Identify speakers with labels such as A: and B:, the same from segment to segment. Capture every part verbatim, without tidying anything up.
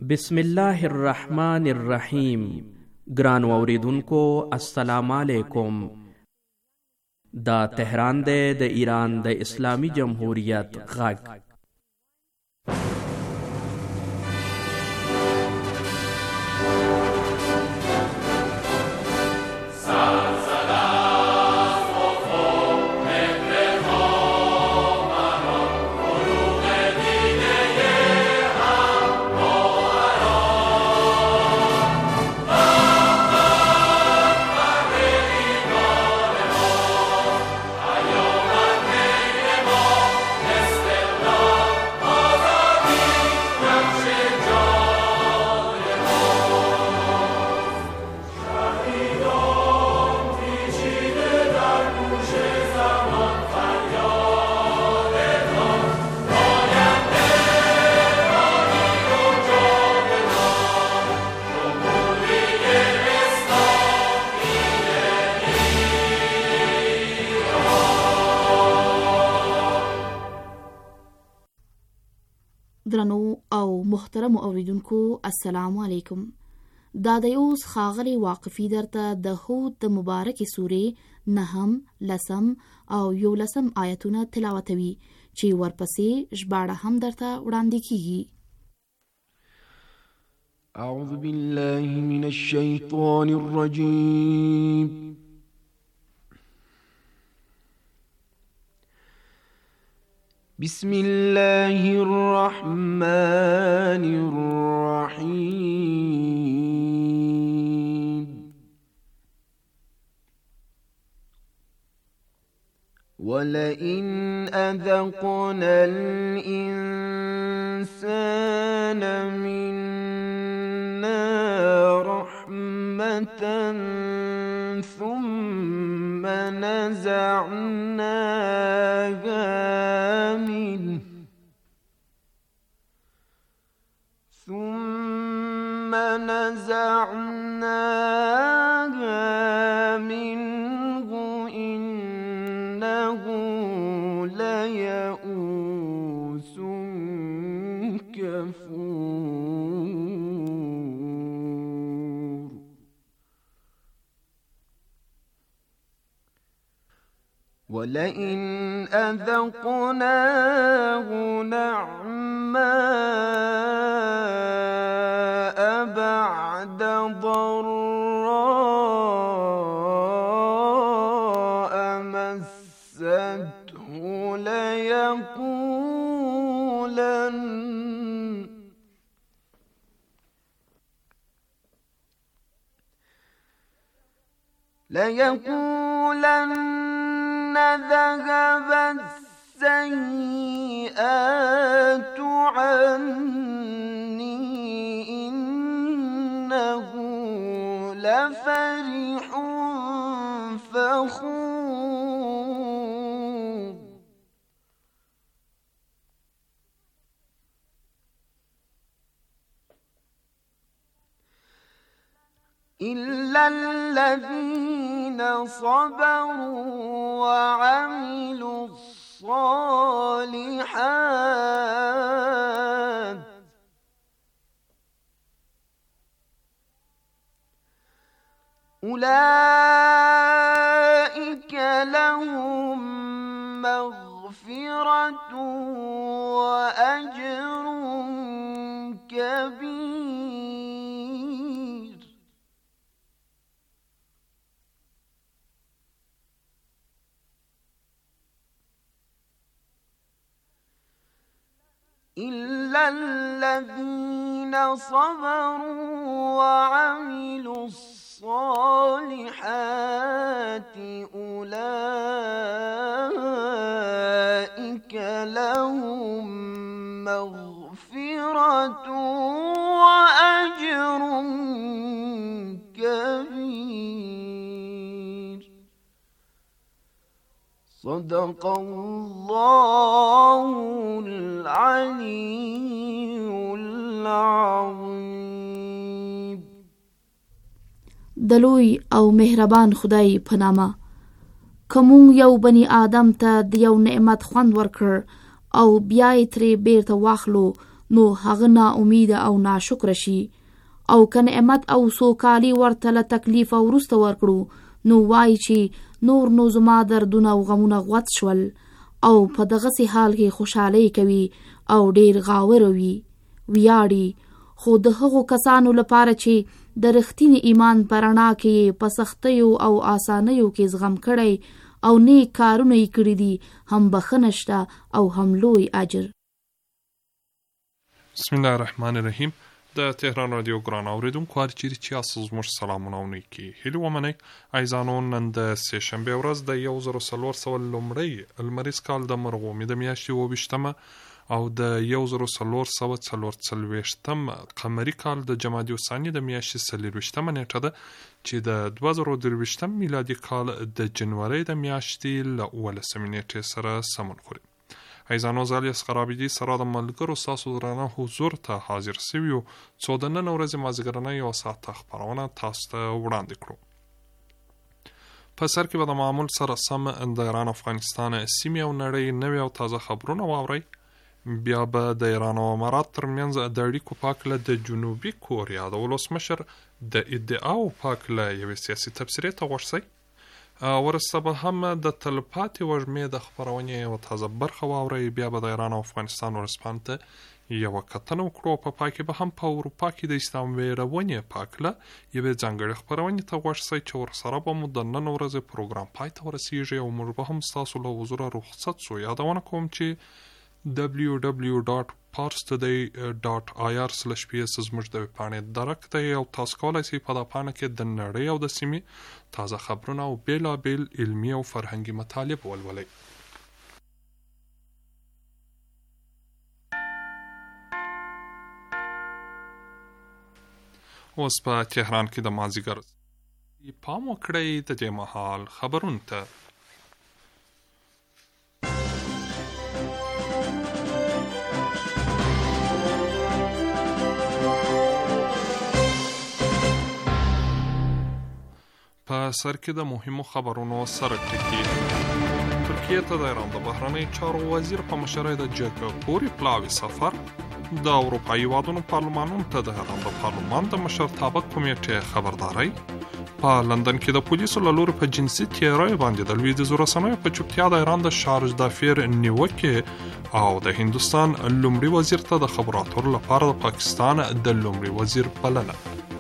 A: بسم الله الرحمن الرحیم. ګران اوریدونکو السلام علیکم. دا تهران دی د ایران د اسلامی جمهوریت غږ.
B: درنو او محترم اوریدونکو السلام علیکم. دا د اوس خاغلی واقفی درته د هود د مبارک سورې نهم، لسم او یولسم آیتونه تلاوتوي چې ورپسې ژباړه هم درته وړاندې کیږي.
C: اعوذ بالله من الشیطان الرجیم. بسم الله الرحمن الرحيم. ولئن أذقنا الإنسان منا رحمة ثم نزعناها منه ثم نزعناها منه إنه ليئوس كفور. ولئن أذقناه نعماء بعد ضراء مسته ليقولن ليقولن ذهب السيئات عني إنه لفرح فخور. إلا الذين صبروا وعملوا الصالحات أولئك لهم مغفرة وأجر كبير. إلا الذين صبروا وعملوا الصالحات أولئك لهم مغفرة وأجر كبير. صدق الله العلي العظيم.
B: دلوی او مهربان خدای په نامه. کوم یو بنی آدم ته د یو نعمت خوند ورکړ او بیا یې ترې بیرته واخلو نو هغه نا امیده او ناشکر شي او که نعمت او سوکالي ورته له تکلیف او وروسته ورکړو نو وایي چې نور نو زما دردونه او غمونه غوت شول او په دغسې حال کې خوشحالۍ کوي او ډیر غاوره وي ویاړي. خو د هغو کسانو لپاره چې د رښتیني ایمان په رڼا کې په سختیو او آسانیو کې زغم کړی او نیک کارونه یې کړي دي هم بخښنه شته او هم لوی اجر.
D: بسم الله الرحمن الرحیم. د تهران رادیو ګران اوریدونکو هر چیرې چې یاست زموږ سلامونه او نیکي هیلې ومنئ. عزیزانو، نن د سې شنبې ورځ د یو زر څلور سوه لومړی لمریز کال د مرغومي د میاشتې اووه ویشتمه او د یو زر څلور سوه څلور څلوېښتم قمري کال د جمادي الثاني د میاشتې څلېرویشتمه نیټه ده چې د دوه زره درویشتم میلادي کال د جنورۍ د میاشتې له اوولسمې نیټې سره سمون خوري. عزیزانو، زه الیاس غرابیدي سره د ملګرو ستاسو درانه حضور ته حاضر سوي یو څو د نن ورځې مازدیګرنۍ یوه ساعته خپرونه تاسو ته وړاندې کړو. په سر کې به د معمول سره سم د ایران افغانستان سیمې او نړۍ نوې او تازه خبرونه واورئ. بیا به د ایران او امارات ترمنځ د اړیکو په هکله د جنوبي کوریا د ولسمشر د ادعاو په هکله یوې سیاسي تبصرې ته غوږ شئ. ورسته به هم د تلپاتې وږمې د خپرونې یوه تازه برخه واورئ. بیا به د ایران او افغانستان ورځپاڼې ته یوه کتنه وکړو. په پای کې به هم په اروپا کې د اسلام ویرونې په هکله یوې ځانګړې خپرونې ته غوږ شئ چې ورسره به مو د نن ورځې پروګرام پای ته ورسیږي او موږ به هم ستاسو له حضوره رخصت سو. یادونه کوم چې دبلیو دبلیو ډاټ پارس ټوډی ډاټ آی آر سلش پی اس زموږ د ویبپاڼې درک دی او تاسو کولی شئ په دا پاڼه کې د نړۍ او د سیمې تازه خبرونه او بیلابیل علمي او فرهنګي مطالب ولولئ. اوس په تهران کې د مازدیګر پام وکړئ د دې مهال خبرونو ته. په سر کې د مهمو خبرونو سره ټکي. ترکیه ته د ایران د بهرنۍ چارو وزیر په مشرۍ د جګ پوري پلاوي سفر. د اروپایي هیوادونو پارلمانونو ته د ایران د پارلمان د مشرتابه کمیټې خبرداری. په لندن کې د پولیسو له لوري په جنسي تیری باندې د لویدیځو رسنیو په چوپتیا د ایران د شارج دافیر نیوکې او د هندوستان لومړي وزیر ته د خبرو اترو لپاره د پاکستان د لومړي وزیر بلنه.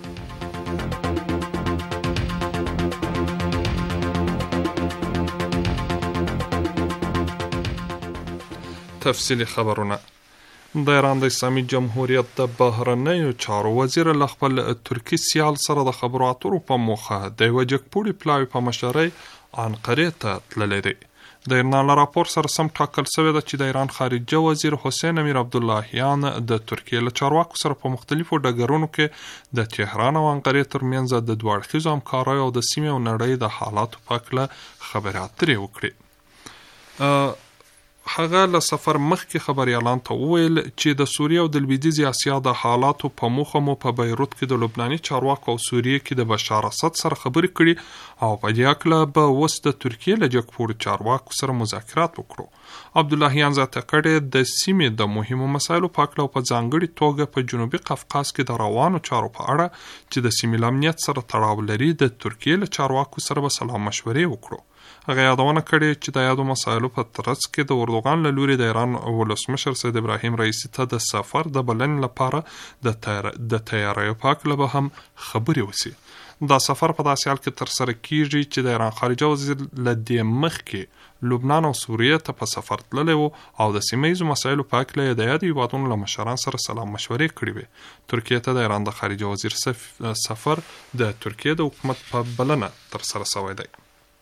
D: تفصیلی خبرونه. د ایران د اسلامي جمهوریت د بهرنیو چارو وزیر له خپل ترکي سیال سره د خبرو اترو په موخه د یوه جګپوړي پلاوي په مشرۍ انقرې ته تللی دی. د ایران له راپور سره سم ټاکل شوې ده چې د ایران خارجه وزیر حسین امیر عبداللهیان د ترکیې له چارواکو سره په مختلفو ډګرونو کې د تهران او انقرې ترمنځ د دوه اړخیزو همکاریو او د سیمې او نړۍ د حالاتو په هکله خبرې اترې وکړې. هغه له سفر مخکې خبریالان ته وویل چې د سوریې او د لویدیځې اسیا د حالاتو په موخه مو په بیروت کې د لبناني چارواکو او سوریې کې د بشار اسد سره خبرې کړي او په دې هکله به اوس د ترکیې له جګپوړو چارواکو سره مذاکرات وکړو. عبداللهیان زیاته کړې د سیمې د مهمو مسایلو په هکله او په ځانګړې توګه په جنوبي قفقاز کې د روانو چارو په اړه چې د سیمې له امنیت سره تړاو لري د ترکیې له چارواکو سره به سلا مشورې وکړو. هغه یادونه کړې چې د یادو مسایلو په ترڅ کې د اردوغان له لوري د ایران ولسمشر سید ابراهیم رئیسي ته د سفر د بلنې لپاره د تیر د تیاریو په هکله به هم خبرې وشي. دا سفر په داسې حال کې ترسره کیږي چې د ایران خارجه وزیر له دې مخکې لبنان او سوریې ته په سفر تللی و او د سیمه ییزو مسایلو په هکله یې د یادو هیوادونو له مشرانو سره سلا مشورې کړې وې. ترکیې ته د ایران د خارجه وزیر سفر د ترکیې د حکومت په بلنه ترسره شوی دی.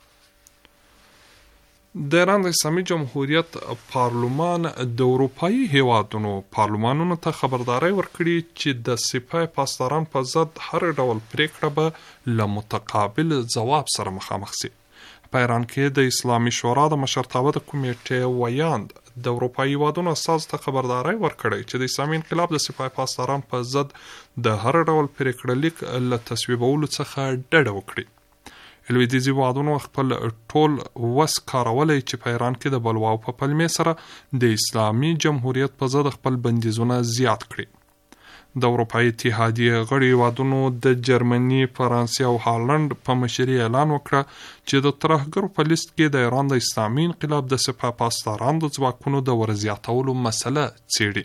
D: د ایران د اسلامي جمهوریت پارلمان د اروپایي هیوادونو پارلمانونو ته خبرداری ورکړي چې د سپاه پاسداران په ضد هر ډول پریکړه به له متقابل ځواب سره مخامخ شي. په ایران کې د اسلامي شورا د مشرتابه د کمیټې ویاند د اروپایي هیوادونو استازو ته خبرداری ورکړی چې د اسلامي انقلاب د سپاه پاسداران په ضد د هر ډول پریکړه لیک له تصویبولو څخه ډډه وکړي. لویدیځي هیوادونو خپل ټول وس کارولی چې په ایران کې د بلواو په پلمې سره د اسلامي جمهوریت په ضد خپل بندیزونه زیات کړي. د اروپایي اتحادیې غړي هیوادونو د جرمني، فرانسې او هالند په مشرۍ اعلان وکړه چې د ترهګرو په لیست کې د ایران د اسلامي انقلاب د سپاه پاسدارانو د ځواکونو د ورزیاتولو مسله څیړي.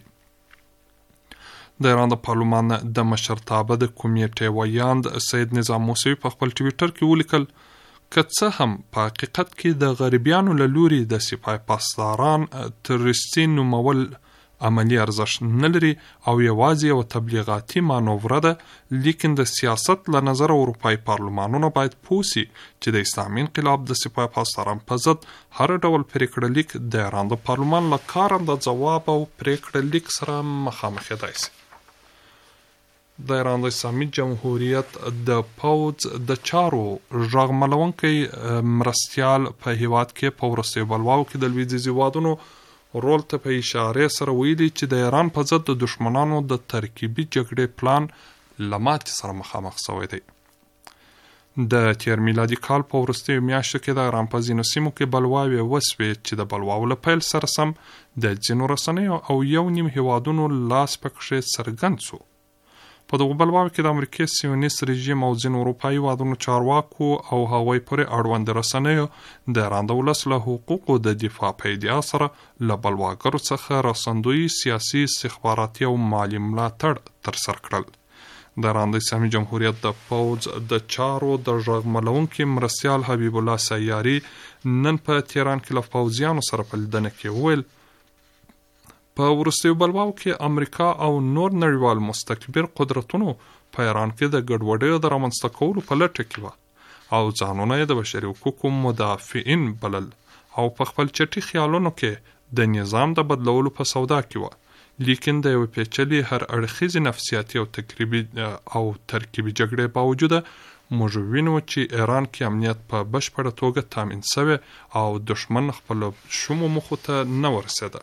D: د ایران د پارلمان د مشرتابه د کمیټې ویاند سید نظام موسوي په خپل ټویټر کې ولیکل که څه هم په حقیقت کې د غربیانو له لوري د سپاه پاسداران تروریستي نومول عملی ارزښت نه لري او یوازې یو تبلیغاتي مانوره ده، لیکن د سیاست له نظر اروپایي پارلمانونه باید پوه سي چې د اسلامي انقلاب د سپاه پاسداران په ضد هر ډول پریکړه لیک د ایران د پارلمان له کارنده ځواب او پریکړه لیک سره مخامخېدای سي. د ایران د اسلامي جمهوریت د پوځ د چارو ږغملونکی مرستیال په هیواد کې په وروستیو بلواو کې د لویدیځي هیوادونو رول ته په اشاره سره ویلي چې د ایران په ضد د دشمنانو د ترکیبي جګړې پلان له ماتې سره مخامخ شوی دی. د تیر میلادي کال په وروستیو میاشتو کې د ایران په ځینو سیمو کې بلواوې وسوې چې د بلواو له پیل سره سم د ځینو رسنیو او یو نیم هیوادونو لاس پکښې څرګند شو. په دغو بلواو کې د امریکې سیونیست رژیم او ځینو اروپایي هیوادونو چارواکو او هغوی پورې اړوند رسنیو د ایران د ولس له حقوقو د دفاع په ادعا سره له بلواګرو څخه رسندویي، سیاسي، استخباراتي او مالي ملاتړ ترسره کړل. د ایران د اسلامي جمهوریت د پوځ د چارو د ږغملونکي مرستیال حبیب الله سیاري نن په تهران کې له پوځیانو سره په لیدنه کې وویل په وروستیو بلواو کې امریکا او نور نړیوال مستکبر قدرتونو په ایران کې د ګډوډیو د رامنځته کولو په لټه کې وه او ځانونه یې د بشري حقوقو مدافعین بلل او په خپل چټي خیالونو کې د نظام د بدلولو په سودا کې وه، لیکن د یوې پیچلې هر اړخیزې نفسیاتي او تقریبي او ترکیبي جګړې باوجوده موږ وینو چې ایران کې امنیت په بشپړه توګه تامین شوی او دشمن خپل شومو مخو ته نه ورسېده.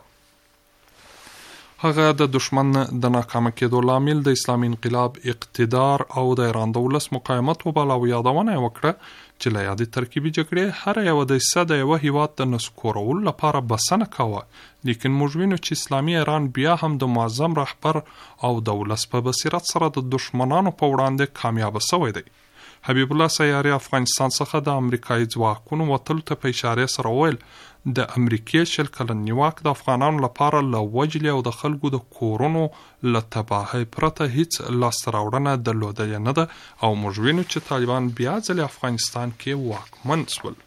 D: هغه د دشمن د ناکامه کېدو لامل د اسلامي انقلاب اقتدار او د ایران د ولس مقاومت وباله او یادونه یې وکړه چې له یادې ترکیبي جګړې هره یوه دسیسه د یوه هیواد د نسکورولو لپاره بسنه کوه، لیکن موږ وینو چې اسلامي ایران بیا هم د معظم رهبر او د ولس په بصیرت سره د دشمنانو په وړاندې کامیابه شوی دی. حبیب الله سیاري افغانستان څخه د امریکایي ځواکونو وتلو ته په اشارې سره وویل د امریکې شل کلن نیواک د افغانانو لپاره له وجلې او د خلکو د کورونو له تباهۍ پرته هیڅ لاسته راوړنه درلودلې نه ده او موږ وینو چې طالبان بیا ځلې افغانستان کې واکمن شول.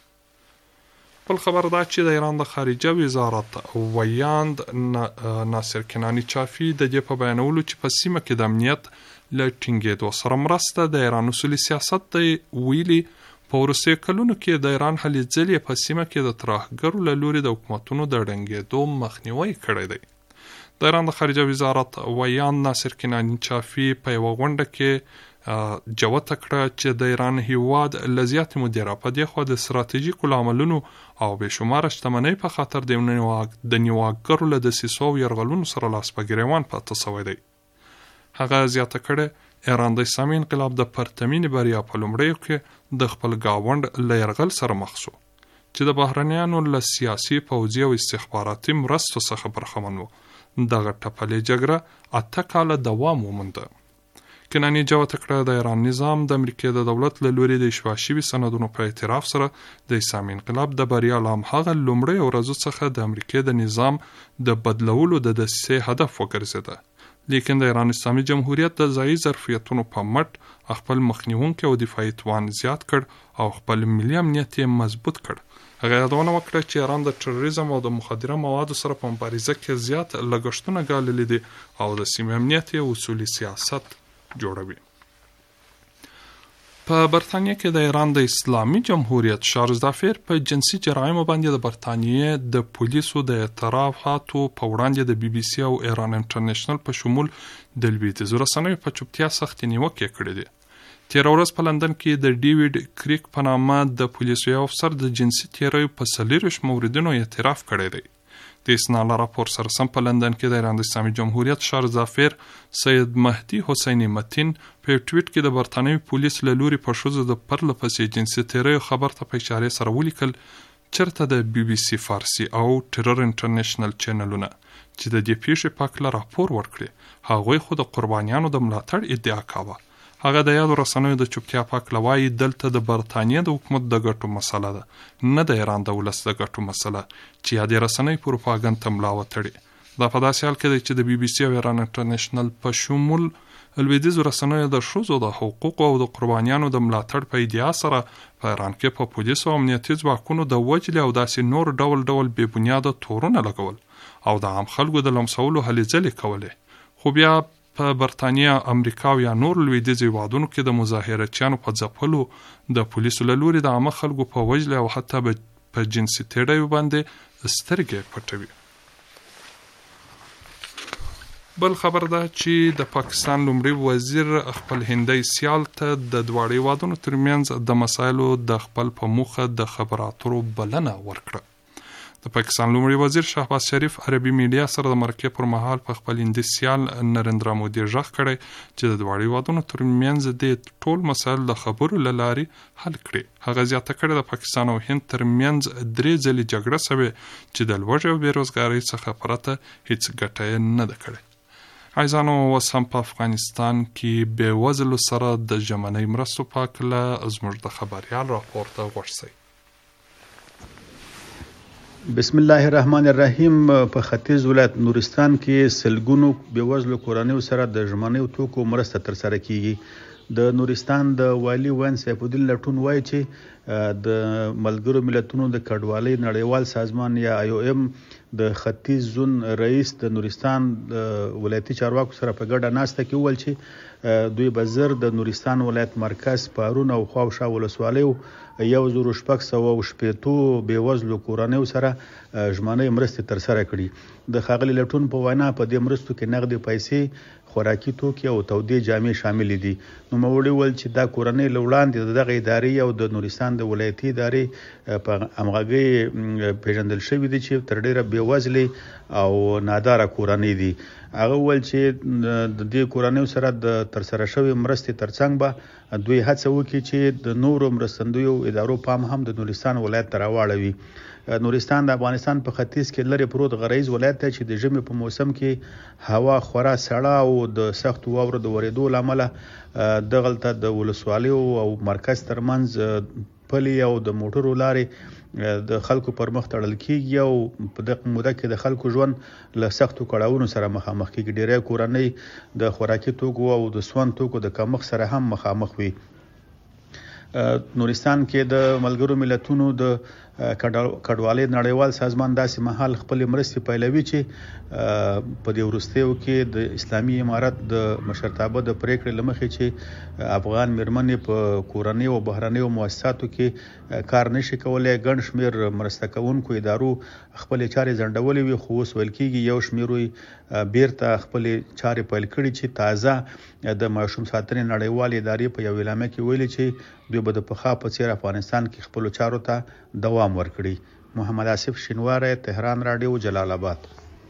D: بل خبر دا چې د ایران د خارجه وزارت ویاند ناصر کنانی چافي د دې په بیانولو چې په سیمه کې د امنیت له ټینګېدو سره مرسته د ایران اصولي سیاست دی ویلي په وروستیو کلونو کې د ایران هلې ځلې په سیمه کې د ترهګرو له لوري د حکومتونو د ړنګېدو مخنیوی کړی دی. د ایران د خارجه وزارت ویاند ناصر کنانی چافي په یوه غونډه کې جوته کړه چې د ایران هیواد له زیاتې مودې راپه دېخوا د ستراتیژیکو لاملونو او بېشماره شتمنۍ په خاطر د نیواکګرو له دسیسو او یرغلونو سره لاس په ګرېوان پاته شوی دی. هغه زیاته کړه ایران د اسلامي انقلاب د پرتمینې بریا په لومړیو کې د خپل ګاونډ له یرغل سره مخ شو چې د بهرنیانو له سیاسي، پوځي او استخباراتي مرستو څخه برخمن و. دغه ټپلې جګړه اته کاله دوام ومونده. کنانی جوته کړه د ایران نظام د امریکې د دولت له لوري د اشوا شوي سندونو په اعتراف سره د اسلامي انقلاب د بریا له همهغه لومړیو ورځو څخه د امریکې د نظام د بدلولو د دسیسې هدف وګرځېده، لیکن د ایران اسلامي جمهوریت د ځایي ظرفیتونو په مټ خپل مخنیونکی او دفاعي توان زیات کړ او خپل ملي امنیت یې مضبوط کړ. هغه یادونه وکړه چې ایران د تروریزم او د مخدره موادو سره په مبارزه کې زیات لګښتونه ګاللي دي او د سیمې امنیت یې اصولي سیاست جوړوي. په برتانیه کې د ایران د اسلامي جمهوریت شارزدافیر په جنسي جرایمو باندې د برتانیې د پولیسو د اعترافاتو په وړاندې د بي بي سي او ایران انټرنیشنل په شمول د لویدیځو رسنیو په چوپتیا سختې نیوکې کړې دي. تېره ورځ په لندن کې د ډیویډ کریک په نامه د پولیسو یو افسر د جنسي تیریو په څلېرویشت موردونو اعتراف کړی دی د اسنا له راپور سره سم په لندن کې د ایران د اسلامي جمهوریت شهر ظافر سید مهدي حسیني متین په ټویټ کې د برتانوي پولیس له لوري په ښځو د پرله پسې جنسي تیریو خبر ته په اشارې سره ولیکل چرته د بي بي سي فارسي او ټرور انټرنیشنل چینلونه چې د دې پیښې په اړه راپور ورکړي هغوی خو د قربانیانو د ملاتړ ادعا کاوه. هغه د یادو رسنیو د چوپتیا په اړه وایي دلته د برتانیې د حکومت د ګټو مسله ده نه د ایران د ولس د ګټو مسله چې یادې رسنۍ پروپاګند ته ملا وتړي. دا په داسې حال کې دی چې د بي بي سي او ایران انټرنیشنل په شمول لویدیځو رسنیو د ښځو د حقوقو او د قربانیانو د ملاتړ په ادعا سره په ایران کې په پولیسو او امنیتي ځواکونو د وجلې او داسې نور ډول ډول بې بنیاده تورونه لګول او د عام خلکو د لمسولو هلې ځلې کولې. خو بیا په برتانیا، امریکا او یا نور لویدیځو هیوادونو کې د مظاهرچیانو په ځپلو د پولیسو له لوري د عامه خلکو په وژلو او حتی په جنسي تیریو باندې سترګې پټوي. بل خبر ده چې د پاکستان لومړي وزیر خپل هندي سیال ته د دواړو هیوادونو ترمنځ د مسایلو د خپل په موخه د خبرو اترو بلنه ورکړه. د پاکستان لومړي وزیر شهباز شریف عربي میډیا سره د مرکې پر مهال په خپل هندي سیال نریندرا مودي ژغ کړی چې د دواړو هیوادونو ترمنځ د ټول مسایل د خبرو له لارې حل کړي. هغه زیاته کړې د پاکستان او هند ترمنځ درې ځلې جګړه شوې چې د لوږې او بېروزګارۍ څخه پرته هیڅ ګټه یې نه ده کړې. عزیزانو، اوس هم په افغانستان کې بېوزلو سره د ژمنۍ مرستو په هکله زموږ د خبریال راپور ته غوږ شئ.
E: بسم الله الرحمن الرحیم. په ختیځ ولایت نورستان کې سلګونو بېوزلو کورنیو سره د ژمنیو توکو مرسته ترسره کیږي. د نورستان د والي وین سیف الدین لټون وایي چې د ملګرو ملتونو د کډوالۍ نړیوال سازمان یا آی او ایم د ختیځ زون رئیس د نورستان ولایتي چارواکو سره په ګډه ناسته کې وویل چې دوی به زر د نورستان ولایت مرکز پارون او خواوشا ولسوالیو یو زر شپږ سوه شپېتو بېوزلو کورنیو سره ژمنۍ مرستې ترسره کړي. د ښاغلي لټون په وینا په دې مرستو کې نغدې پیسې، خوراکي توکي او تودې جامې شامل دي. نوموړي وویل چې دا کورنۍ له وړاندې د دغه ادارې او د نورستان د ولایتي ادارې په همغږۍ پیژندل شوي دي چې تر ډیره بېوزلې او ناداره کورنۍ دي. هغه وویل چې د دې کورنیو سره د ترسره شوې مرستې ترڅنګ به دوی هڅه وکړي چې د نورو مرستندویو ادارو پام هم د نورستان ولایت ته راواړوي. نورستان د افغانستان په ختیځ کې لرې پروت غرایز ولایت دی چې د ژمي په موسم کې هوا خورا سړه او د سختو واورو د ورېدو له امله دغلته د ولسوالیو او مرکز ترمنځ پلي او د موټرو لارې د خلکو پر مخ تړل کیږي او په دغه موده کې د خلکو ژوند له سختو کړاوونو سره مخامخ کیږي. ډیری کورنۍ د خوراکي توکو او د سون توکو د کمښت سره هم مخامخ وي. نورستان کې د ملګرو ملتونو د کډوالۍ نړیوال سازمان داسې مهال خپل مرستې پیلوي چې په دې وروستیو کې د اسلامي امارت د مشرتابه د پریکړې له مخې چې افغان میرمنې په کورنۍ او بهرنیو مؤسساتو کې کار نشي کولی، ګڼ شمېر مرسته کوونکو ادارو خپلې چارې ځنډولې وي، خو اوس ویل کېږي یو شمېر یې بیرته خپلې چارې پیل کړي چې تازه د ماشوم ساتنې نړیوال ادارې په یو اعلامیه کې ویلي چې دوی به د پخوا په څېر افغانستان کې خپلو چارو ته دوام ورکړي. محمد آصف شینواری، تهران رادیو، جلال آباد.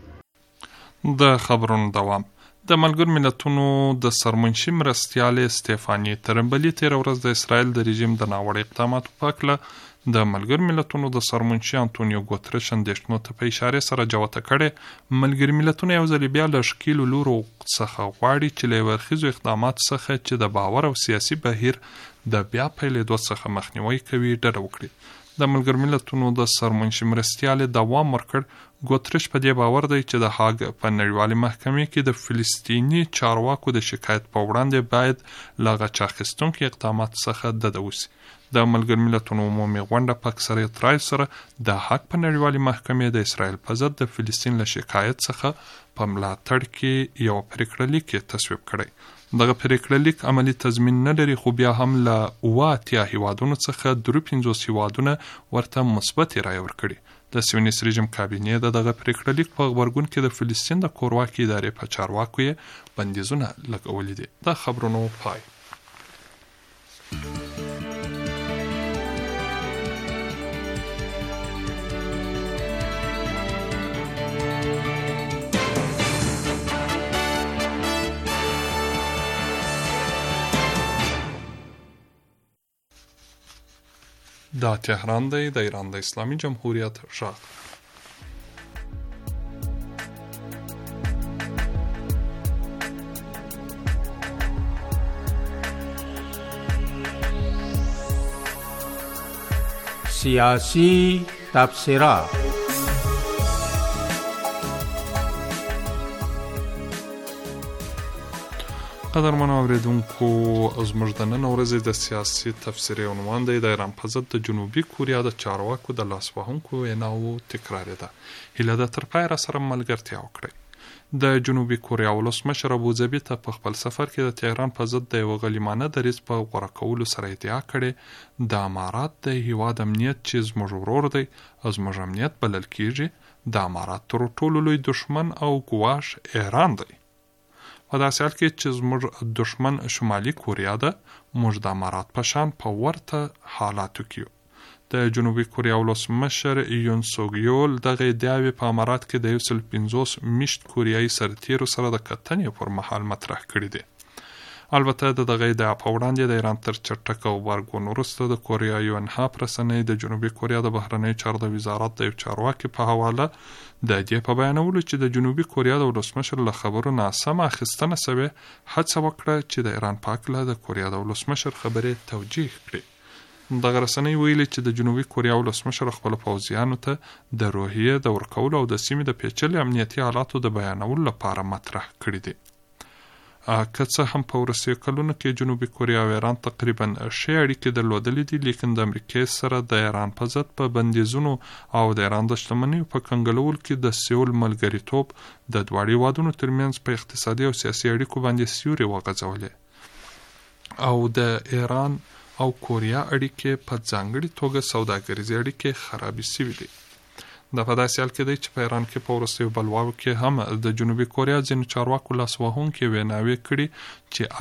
D: د خبرونو دوام. د ملګرو ملتونو د سرمنشي مرستیالې سټیفاني ترمبلي تېره ورځ د اسرائیل د رژیم د ناوړه اقداماتو په هکله د ملګرو ملتونو د سرمنشي انټونیو ګوترش اندېښنو ته په اشارې سره جوته کړې. ملګري ملتونه یو ځل بیا له ښکېلو لورو څخه غواړي چې له اړخیزو اقداماتو څخه چې د باور او سیاسي بهیر د بیا پیلېدو څخه مخنیوی کوي ډډه وکړي. د ملګرو ملتونو د سرمنشي مرستیالې دوام ورکړ. ګوترش په دې باور دی چې د هاګ په نړیوالې محکمې کې د فلسطیني چارواکو د شکایت په وړاندې باید له غچ اخیستونکو اقداماتو څخه ډډه وشي. د ملګرو ملتونو عمومي غونډه په اکثریت رایو سره د هاګ په نړیوالې محکمې د اسرائیل په ضد د فلسطین له شکایت څخه په ملاتړ کې یو پریکړه لیک تصویب کړی. دغه پریکړه لیک عملی تضمین نه لري، خو بیا هم له اوه اتیا هیوادونو څخه درې پنځوس هیوادونه ورته مثبتې رایې ورکړي. د سیونیست رژیم کابینې د دغه پریکړه لیک په غبرګون کې د فلسطین د کورواکۍ ادارې په چارواکو یې بندیزونه لګولي دي. د خبرونو پای. دا تهران دی، د ایران د اسلامي جمهوریت غږ.
F: سیاسی تبصرات.
D: قدرمنو اوریدونکو، زموږ د نن ورځې د سیاسي تفسیري عنوان دی د ایران په ضد د جنوبي کوریا د چارواکو د لاس وهونکو ویناوو تکرار ده. هیله ده تر پایه راسره ملګرتیا وکړئ. د جنوبي کوریا ولسمشر ابوظبي ته په خپل سفر کې د تهران په ضد د یوه غلیمانه دریځ په غوره کولو سره ادعا کړې د امارات د هیواد امنیت چې زموږ ورور دی زموږ امنیت بلل کیږي، د امارات تر ټولو لوی دشمن او ګواښ ایران دی. په داسې حال کې چې زموږ دشمن شمالي کوریا ده، موږ د امارات په شان په ورته حالاتو کې یو. د جنوبي کوریا ولسمشر یون سوګ یول دغه ادعاوې په امارات کې د یو سل پنځوس میشت کوریایي سرتیرو سره د کتنې پر مهال مطرح کړي دي. البته د دغه ادعا په وړاندې د ایران تر چټک غبرګون وروسته د کوریا یو انحاف رسنۍ د جنوبي کوریا د بهرنیو چارو د وزارت د یو چارواکي په حواله د دې په بیانولو چې د جنوبي کوریا د ولسمشر له خبرو ناسمه اخیستنه سوې، هڅه وکړه چې د ایران په هکله د کوریا د ولسمشر خبرې توجیه کړي. دغه رسنۍ ویلي چې د جنوبي کوریا ولسمشر خپلو پوځیانو ته د روحیې د ورکولو او د سیمې د پیچلي امنیتي حالاتو د بیانولو لپاره مطرح کړي دي. که څه هم په وروستیو کلونو کې جنوبي کوریا او ایران تقریبا ښې اړیکې درلودلې دي، لیکن د امریکې سره د ایران په ضد په بندیزونو او د ایران د شتمنیو په کنګلولو کې د سیول ملګریتوب د دواړو هیوادونو ترمنځ په اقتصادي او سیاسي اړیکو باندې سیوري وغځولې او د ایران او کوریا اړیکې په ځانګړې توګه سوداګریزې اړیکې خرابې شوې دي. دا په داسې حال کې دی چې په ایران کې په وروستیو بلواو کې هم د جنوبي کوریا ځینو چارواکو لاس وهونکي ویناوې کړي چې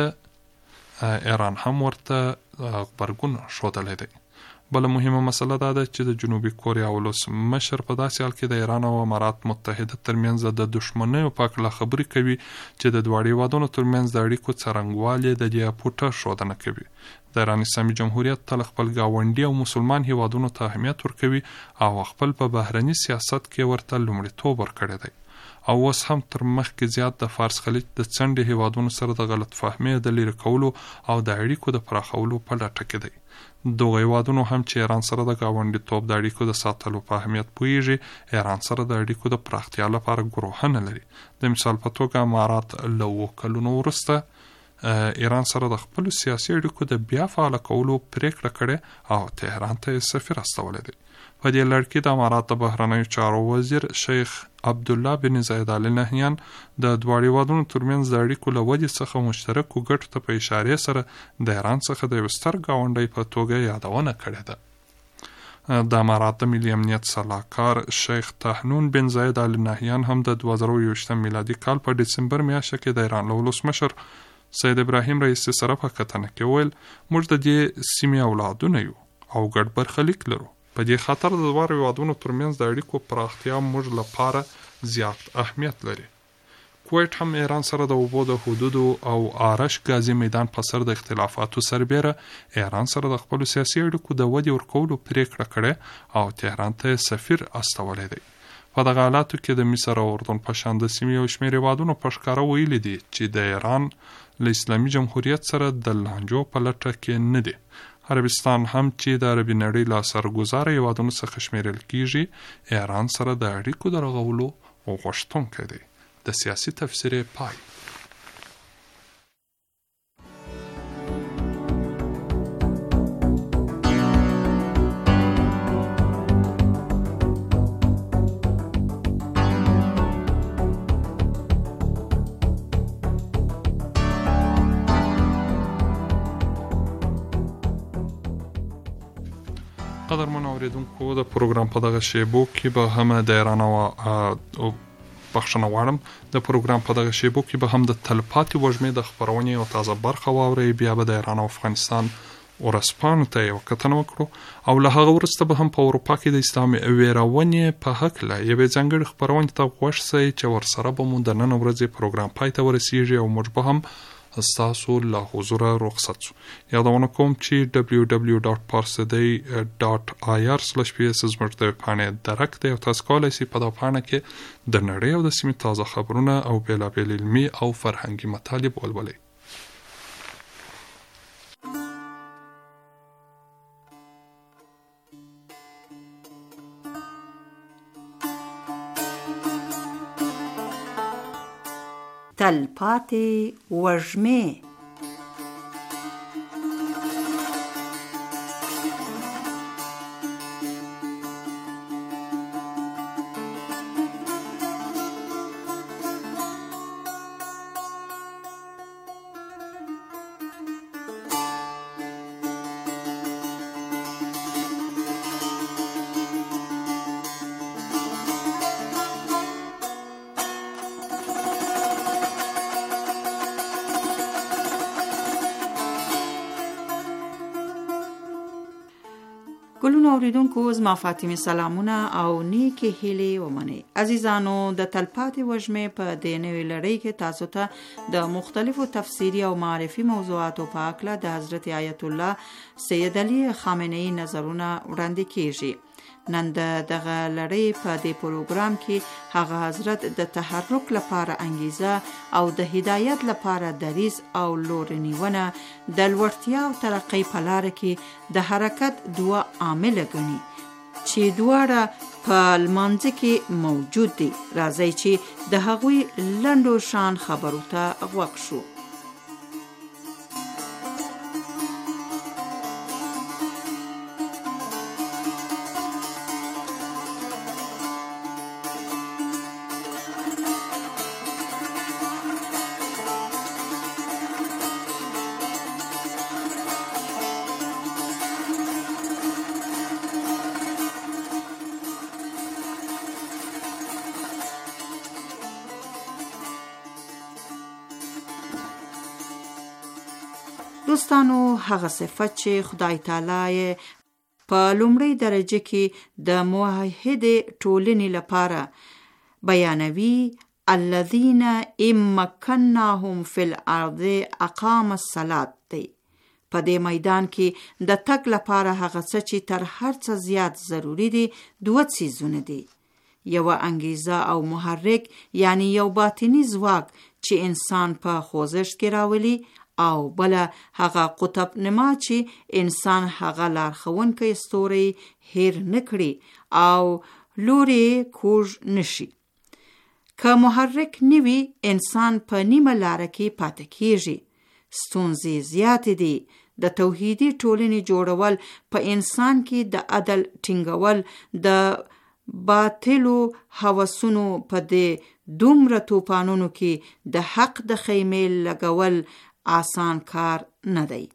D: البته ایران هم ورته غبرګون ښودلی دی. بله مهمه مسله دا ده چې د جنوبي کوریا ولسمشر په داسې حال کې د ایران او امارات متحده ترمنځ د دښمنیو په هکله خبرې کوي چې د دواړو هیوادونو ترمنځ د اړیکو څرنګوالی د دې پوټه ښودنه کوي. د ایران اسلامي جمهوریت تل خپل ګاونډي او مسلمان هیوادونو ته اهمیت ورکوي او خپل په بهرني سیاست کې ورته لومړیتوب ورکړی دی او اوس هم تر مخکې زیات د فارس خلیج د څنډې هیوادونو سره د غلط فهمۍ د لرې کولو او د اړیکو د پراخولو په لټه کې دی. دغه هیوادونو هم چې ایران سره د ګاونډیتوب د اړیکو د ساتلو په اهمیت پوهیږي، ایران سره د اړیکو د پراختیا لپاره ګروهونه لري. د مثال په توګه امارات له اوو کلونو وروسته ایران سره د خپلو سیاسي اړیکو د بیا فعاله کولو پریکړه کړې او تهران ته یې سفیر استولی دی. په دې لړ کې د امارات د بهرنیو چارو وزیر شیخ عبدالله بن زاید ال نهیان د دواړو هیوادونو ترمنځ د اړیکو له ودې څخه مشترکو ګټو ته په اشارې سره د ایران څخه د یو ستر ګاونډي په توګه یادونه کړې ده. د امارات د ملي امنیت سلاکار شیخ طاحنون بن زاید ال نهیان هم د دوه زره یوویشتم میلادي کال په ډسمبر میاشت کې د ایران له ولسمشر سید ابراهیم رئیسي سره په کتنه کې ویل، موږ د دې سیمې اولادونه یو او ګډ برخلیک لرو. په دې خاطر د دواړو هیوادونو ترمنځ د اړیکو پراختیا موږ لپاره زیات اهمیت لري. کویت هم ایران سره د اوبو د حدودو او آرش غازي میدان په سر د اختلافاتو سربیره ایران سره د خپلو سیاسي اړیکو د ودې ورکولو پریکړه کړې او تهران ته سفیر استولی دی. په دغه حالاتو کې د مصر او اردن په شان د سیمې یو شمېر هیوادونو په ښکاره ویلي دي چې د ایران له اسلامي جمهوریت سره د لانجو په لټه کې نه دي. عربستان هم چې د عربي نړۍ له اثرګذاره هیوادونو څخه شمیرل کیږي، ایران سره د اړیکو د رغولو غوښتونکی دی. د سیاسي تفسیر پای. قدرمن اوریدونکو، د پروګرام په دغه شیبو کې به هم د ایران او بخښنه غواړم د پروګرام په دغه شیبو کې به هم د تلپاتې وږمې د خپرونې او تازه برخه واورئ. بیا به د ایران او افغانستان ورسپانو ته یو کتنه وکړو او له هغه وروسته به هم په اروپا کې د اسلام ویرونې په هکله یوې ځانګړې خپرونې ته غوږ شئ چې ورسره به مو د نن ورځې پروګرام پای ته ورسیږي او موږ به هم ستاسو له حضوره رخصت شو. یادونه کوم چې دبلیو دبلیو ډاټ پارسدی ډاټ آی آر سلش پی اس زموږ د پاڼې درک دی او تاسو کولی شئ په دا پاڼه کې د نړۍ او د سیمې تازه خبرونه او بېلابېل علمي او فرهنګي مطالب ولولئ.
G: تلپاتې وږمې. ګلونو اوریدونکو زما فاطمه سلامونه او نیکی هیلې ومنئ. عزیزانو د تلپاتې وږمې په دې نوې لړۍ کې تاسو ته د مختلفو تفسیری او معرفي موضوعاتو په اړه د حضرت آیت الله سید علی خامنه‌ای نظرونه وړاندې کیږي. نن دغه لړۍ په دې پروګرام کې هغه حضرت د تحرک لپاره انګیزه او د هدایت لپاره دریز او لورنیونه د لوړتیا او ترقۍ په لار کې د حرکت دوه عامل ګڼي چې دواړه په لمانځه کې موجود دي. راځي چې د هغوی لنډو شان خبرو ته غوږ شو. دوستانو، هغه صفت چې خدای تعالی په لومړی درجه کې د موحد ټولنې لپاره بیانوي، الذين امكنناهم في الارض اقام الصلاه دی. په دې میدان کې د تک لپاره هغه څه چې تر هر څه زیات ضروری دي دوه څیزونه دي. یو انګیزه او محرک، یعنی یو باطنی ځواک چې انسان په خوځښت کې راولي، او بل هغه قطب نما چې انسان هغه لارښوونکی ستوری هیر نکړي او لوري کوږ نشي. که محرک نوي، انسان په نیمه لاره کې پاتې کیږي. ستونزې زیات دي. د توحیدی ټولنې جوړول په انسان کې د عدل ټینګول، د باطلو هوسونو په دې دومره توپانونو کې د حق د خیمې لګول آسان کار نه دی.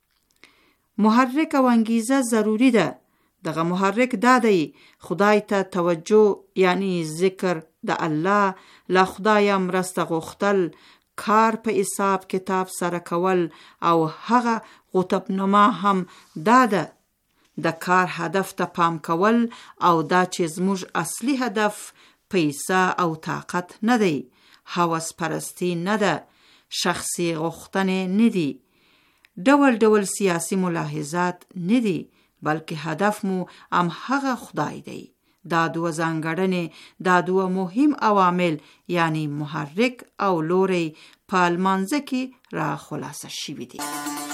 G: محرک او انگیزه ضروری ده. دغه محرک دا دی خدای ته توجه، یعنی ذکر د الله، له خدای مرسته غوښتل، کار په حساب کتاب سره کول، او هغه قطب نما هم دا ده د کار هدف ته پام کول، او دا چې زموږ اصلي هدف پیسه او طاقت نه دی، هوس پرستی نه ده، شخصي غوښتنې نه دي، ډول ډول سیاسی ملاحظات نه دي، بلکې هدف مو هم هغه خدای دی. دا دوه ځانګړنې، دا دوه مهم عوامل، یعنی محرک او لوری، په لمانځه کې را خلاصه شوي دي.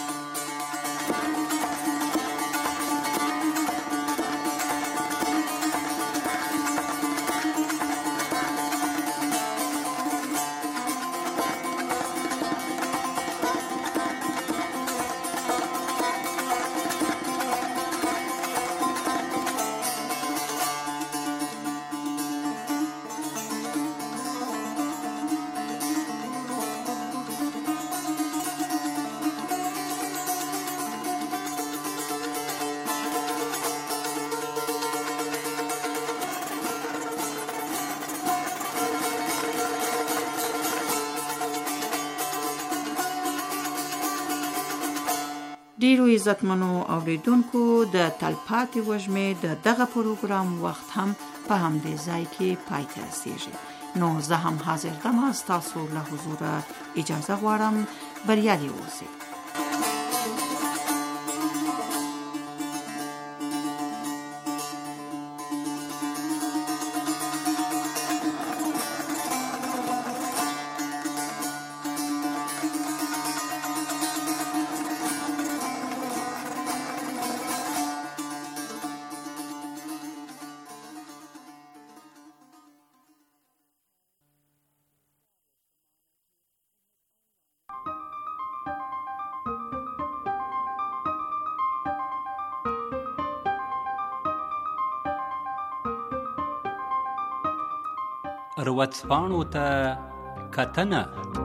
G: ډیرو عزتمنو اوریدونکو، د تلپاتې وږمې د دغه پروګرام وخت هم په همدې ځای کې پای ته رسیږي. نو زه هم حاضر دم ستاسو له حضوره اجازه غواړم. بریالي اوسئ.
H: روڅپاڼو ته کتنه.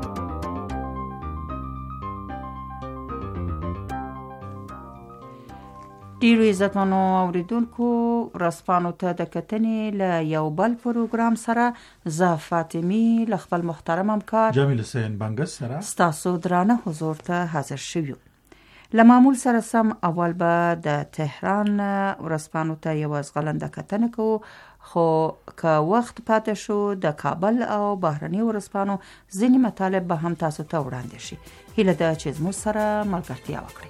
G: ډیرو عزتمنو اوریدونکو، ورځپاڼو ته د کتنې له یو بل پروګرام سره زه فاطمی له خپل محترم همکار
E: جمیل حسین بنګس سره
G: ستاسو درانه حضور ته حاضر شوم. له معمول سره سم اول به د تهران ورځپاڼو ته یو ځغلنده کتنه کوو، خو که وخت پاتې شو د کابل او بهرني ورځپاڼو ځینې مطالب به هم تاسو ته وړاندې شي. هیله ده چې زموږ سره ملګرتیا وکړئ.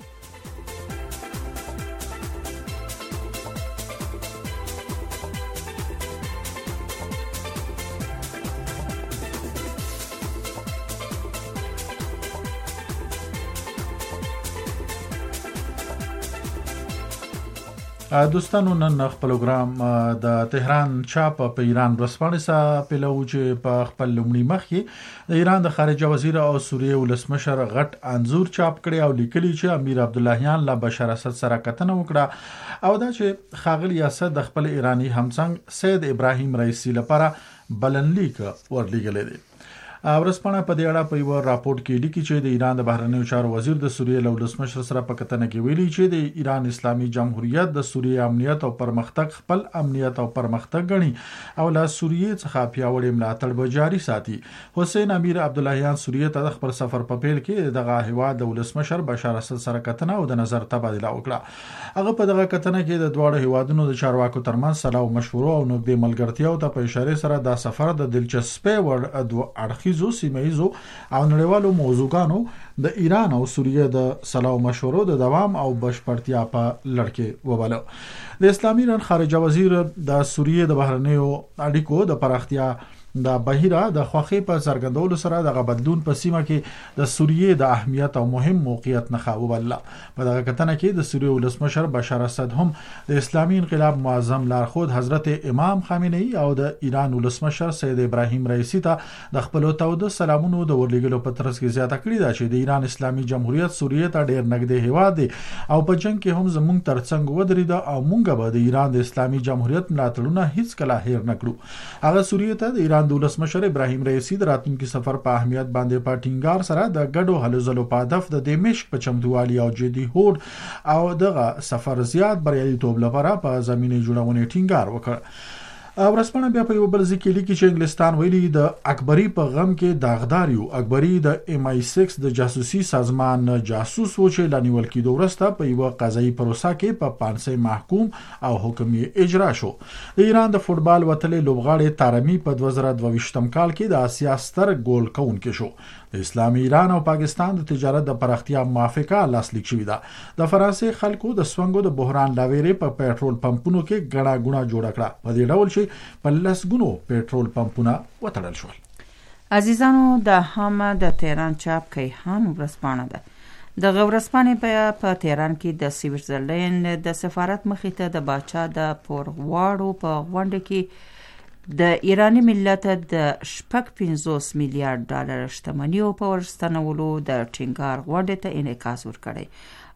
E: دوستانو، نن خپل پروګرام د تهران چاپ په ایران ورځپاڼې سره پیلو چې په خپل لومړي مخ کې د ایران د خارجه وزیر او سوریه ولسمشر غټ انزور چاپ کړي او لیکلي چې امیر عبداللهیان له بشار اسد سره کتنه وکړه او دا چې خاغلی اسد د خپل ایرانی همڅنګ سید ابراهیم رئیسی لپاره بلنلیک ورلېږلی دی. ورځپاڼه په دې اړه په یو راپورټ کې لیکي چې د ایران د بهرنیو چارو وزیر د سوریه له ولسمشر سره په کتنه کې ویلي چې د ایران اسلامي جمهوریت د سوریه امنیت او پرمختګ خپل امنیت او پرمختګ غني او له سوریه څخه پیاوړی ملاتړ به جاري ساتي. حسین امیر عبداللهیان سوریه ته د خپل سفر په پیل کې دغه هیواد د ولسمشر بشار اسد سره کتنه او د نظر تبادله وکړه. هغه په دغه کتنه کې د دواړو هیوادونو د چارواکو ترمنځ سلام او مشورو او نږدې ملګرتیا او د په اشاره سره د سفر د دلچسپي ور ادو اړخي زو سیمایزو او نړیوالو موضوعاتو د ایران او سوریه د سلام مشورو د دوام او بشپړتیا په لړ کې وباله. د اسلامي ایران خارجه وزیر د سوریه د بهرنیو اړیکو د پراختیا د بهیره د خوخي په څرګندولو سره د بدلون په سیمه کې د سوریه د اهمیت او مهم موقعیت نه خاوب الله. په دغه کتنه کې د سوریه ولسمشر بشار اسد هم د اسلامي انقلاب معظم لارښود حضرت امام خامنه‌ای او د ایران ولسمشر سید ابراهیم رئیسی ته د خپل تود سلامونو د ورلېګلو په ترڅ کې زیاته کړې ده چې د ایران اسلامي جمهوریت سوریه ته ډېر نږدې هیواد دی او په جنگ کې هم زموږ ترڅنګ ودرېده او موږ به د ایران د اسلامي جمهوریت ملاتړونه هیڅ کله هیر نه کړو. هغه سوریه ته د ایران د ولسمشر ابراهیم رئیسی د راتلونکي سفر په اهمیت باندې په ټینګار سره د ګډو هلو ځلو په هدف د دمشق په چمتووالي او جدي هوډ او دغه سفر زیات بریالیتوب لپاره په زمینه جوړونې ټینګار وکړ. ورځپاڼه بیا په یو بل ځکه لیکي چې انګلستان ویلي د اکبری په غم کې داغدار یو. اکبری د ایم آی سکس د جاسوسي سازمان جاسوس و چې لنیول کېدو وروسته په یو قضایي پروسه کې په پانسي محکوم او حکم یې اجرا شو. د ایران د فوتبال وتلې لوبغاړي تارمی په دوه زره دوه ویشتم کال کې د اسیا ستر ګول کونکي شو. د اسلامي ایران او پاکستان د تجارت د پراختیا موافقه لاسلیک شوې ده. د فرانسې خلکو د سونګو د بحران لاویرې په پېټرول پمپونو کې ګڼه ګڼه جوړ کړه. په دې ډول چې په لسګونو پېټرول پمپونه وتړل شول.
G: عزیزانو، د هم د تهران چاپ کیهان ورځپاڼه ده. د ورځپاڼې په تهران کې د سویټزرلند د سفارت مخې ته د باچا د پورواړو په غونډه کې د ایرانی ملت د شپږ پنځوس میلیارډ ډالر شتمنیو په ورستنولو د ټینګار غونډې ته انعکاس ورکړی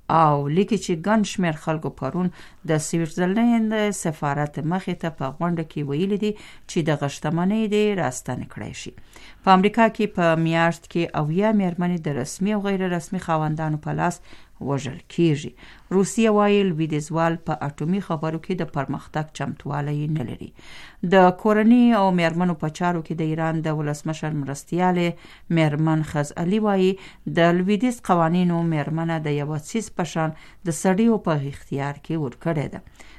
G: او لیکي چې ګڼ شمېر خلکو پرون د سویټزرلند سفارت مخې ته په غونډه کې ویلي دي چې د شتمنۍ دې راستنې کړی شي. په امریکا کې په میاشت کې اویا میرمنې د رسمي او غیر رسمي خاوندانو په لاس وژل کیږي. روسیه وايي لویدیځوال په اټومي خبرو کې د پرمختګ چمتوالی نه لري. د کورنۍ او میرمنو په چارو کې د ایران د ولسمشر مرستیاله میرمن خز علي وايي د لویدیځ قوانینو میرمنه د یو څیز په شان د سړیو په اختیار کې ورکړې ده.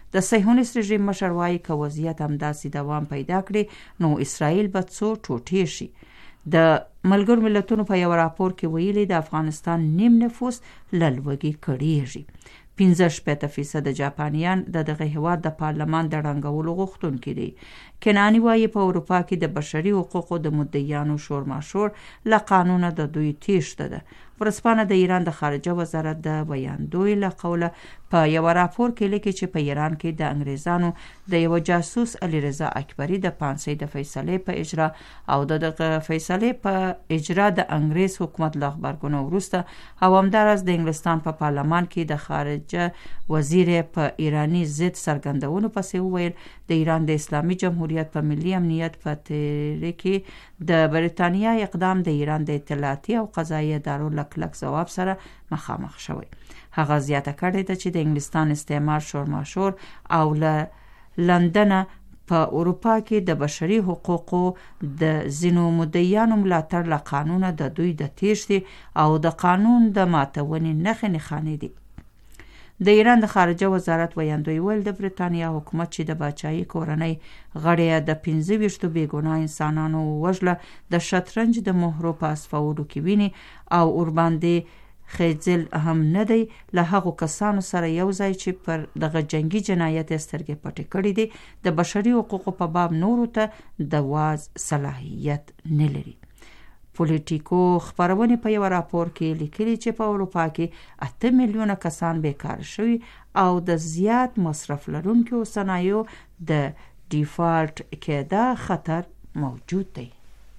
G: د صهیونیست رژیم مشر وایي که وضعیت همداسې دوام پیدا کړي نو اسرائیل به څو ټوټې شي. د ملګرو ملتونو په یو راپور کې ویلي د افغانستان نیم نفوس له لوږې کړېږي. پنځه شپېته فیصده جاپانیان د دغه هیواد د پارلمان د ړنګولو غوښتونکي دي. کنعاني وایي په اروپا کې د بشري حقوقو د مدعیانو شورماشور له قانونه د دوی تیښته ده. ورځپاڼه د ایران د خارجه وزارت د بیاندوی له قوله په یو راپور کې لیکي چې په ایران کې د انګریزانو د یو جاسوس علیرضا اکبری د پانسۍ د فیصلې په اجرا او د دغه فیصلې په اجرا د انګریز حکومت له غبرګون وروسته او همداراز د انګلستان په پارلمان کې د خارجه وزیر په ایرانی ضد څرګندونو پسې وویل د ایران د اسلامي جمهوریت په ملي امنیت په تیری کې د بریتانیا اقدام د ایران د اطلاعاتي او قضایي ادارو له کلک ځواب سره مخامخ شوی. هغه زیاته کړې ده چې د انګلستان استعمار شورماشور او له لندنه په اروپا کې د بشري حقوقو د ځینو مدعیانو ملاتړ له قانونه د دوی د تیښتې او د قانون د ماتونې نښې نښانې دي. د ایران د خارجه وزارت ویاندوی ویل د بریتانیا حکومت چې د باچایي کورنۍ غړي د پنځه ویشتو بېګناه انسانانو وژله د شطرنج د مهرو په اسفولو کې ویني او ورباندې خېځل هم نه دی له هغو کسانو سره یو ځای چې پر دغه جنگي جنایت سترګې پټې کړې دي د بشري حقوقو په باب نورو ته د واز صلاحیت نه لري. پولیټیکو خبرونې په یو راپور کې لیکلي چې په اروپا کې اته میلیونه کسان بیکار شوي او د زیات مصرف لرونکو صنایعو د ډیفالټ کېدا خطر موجود دی.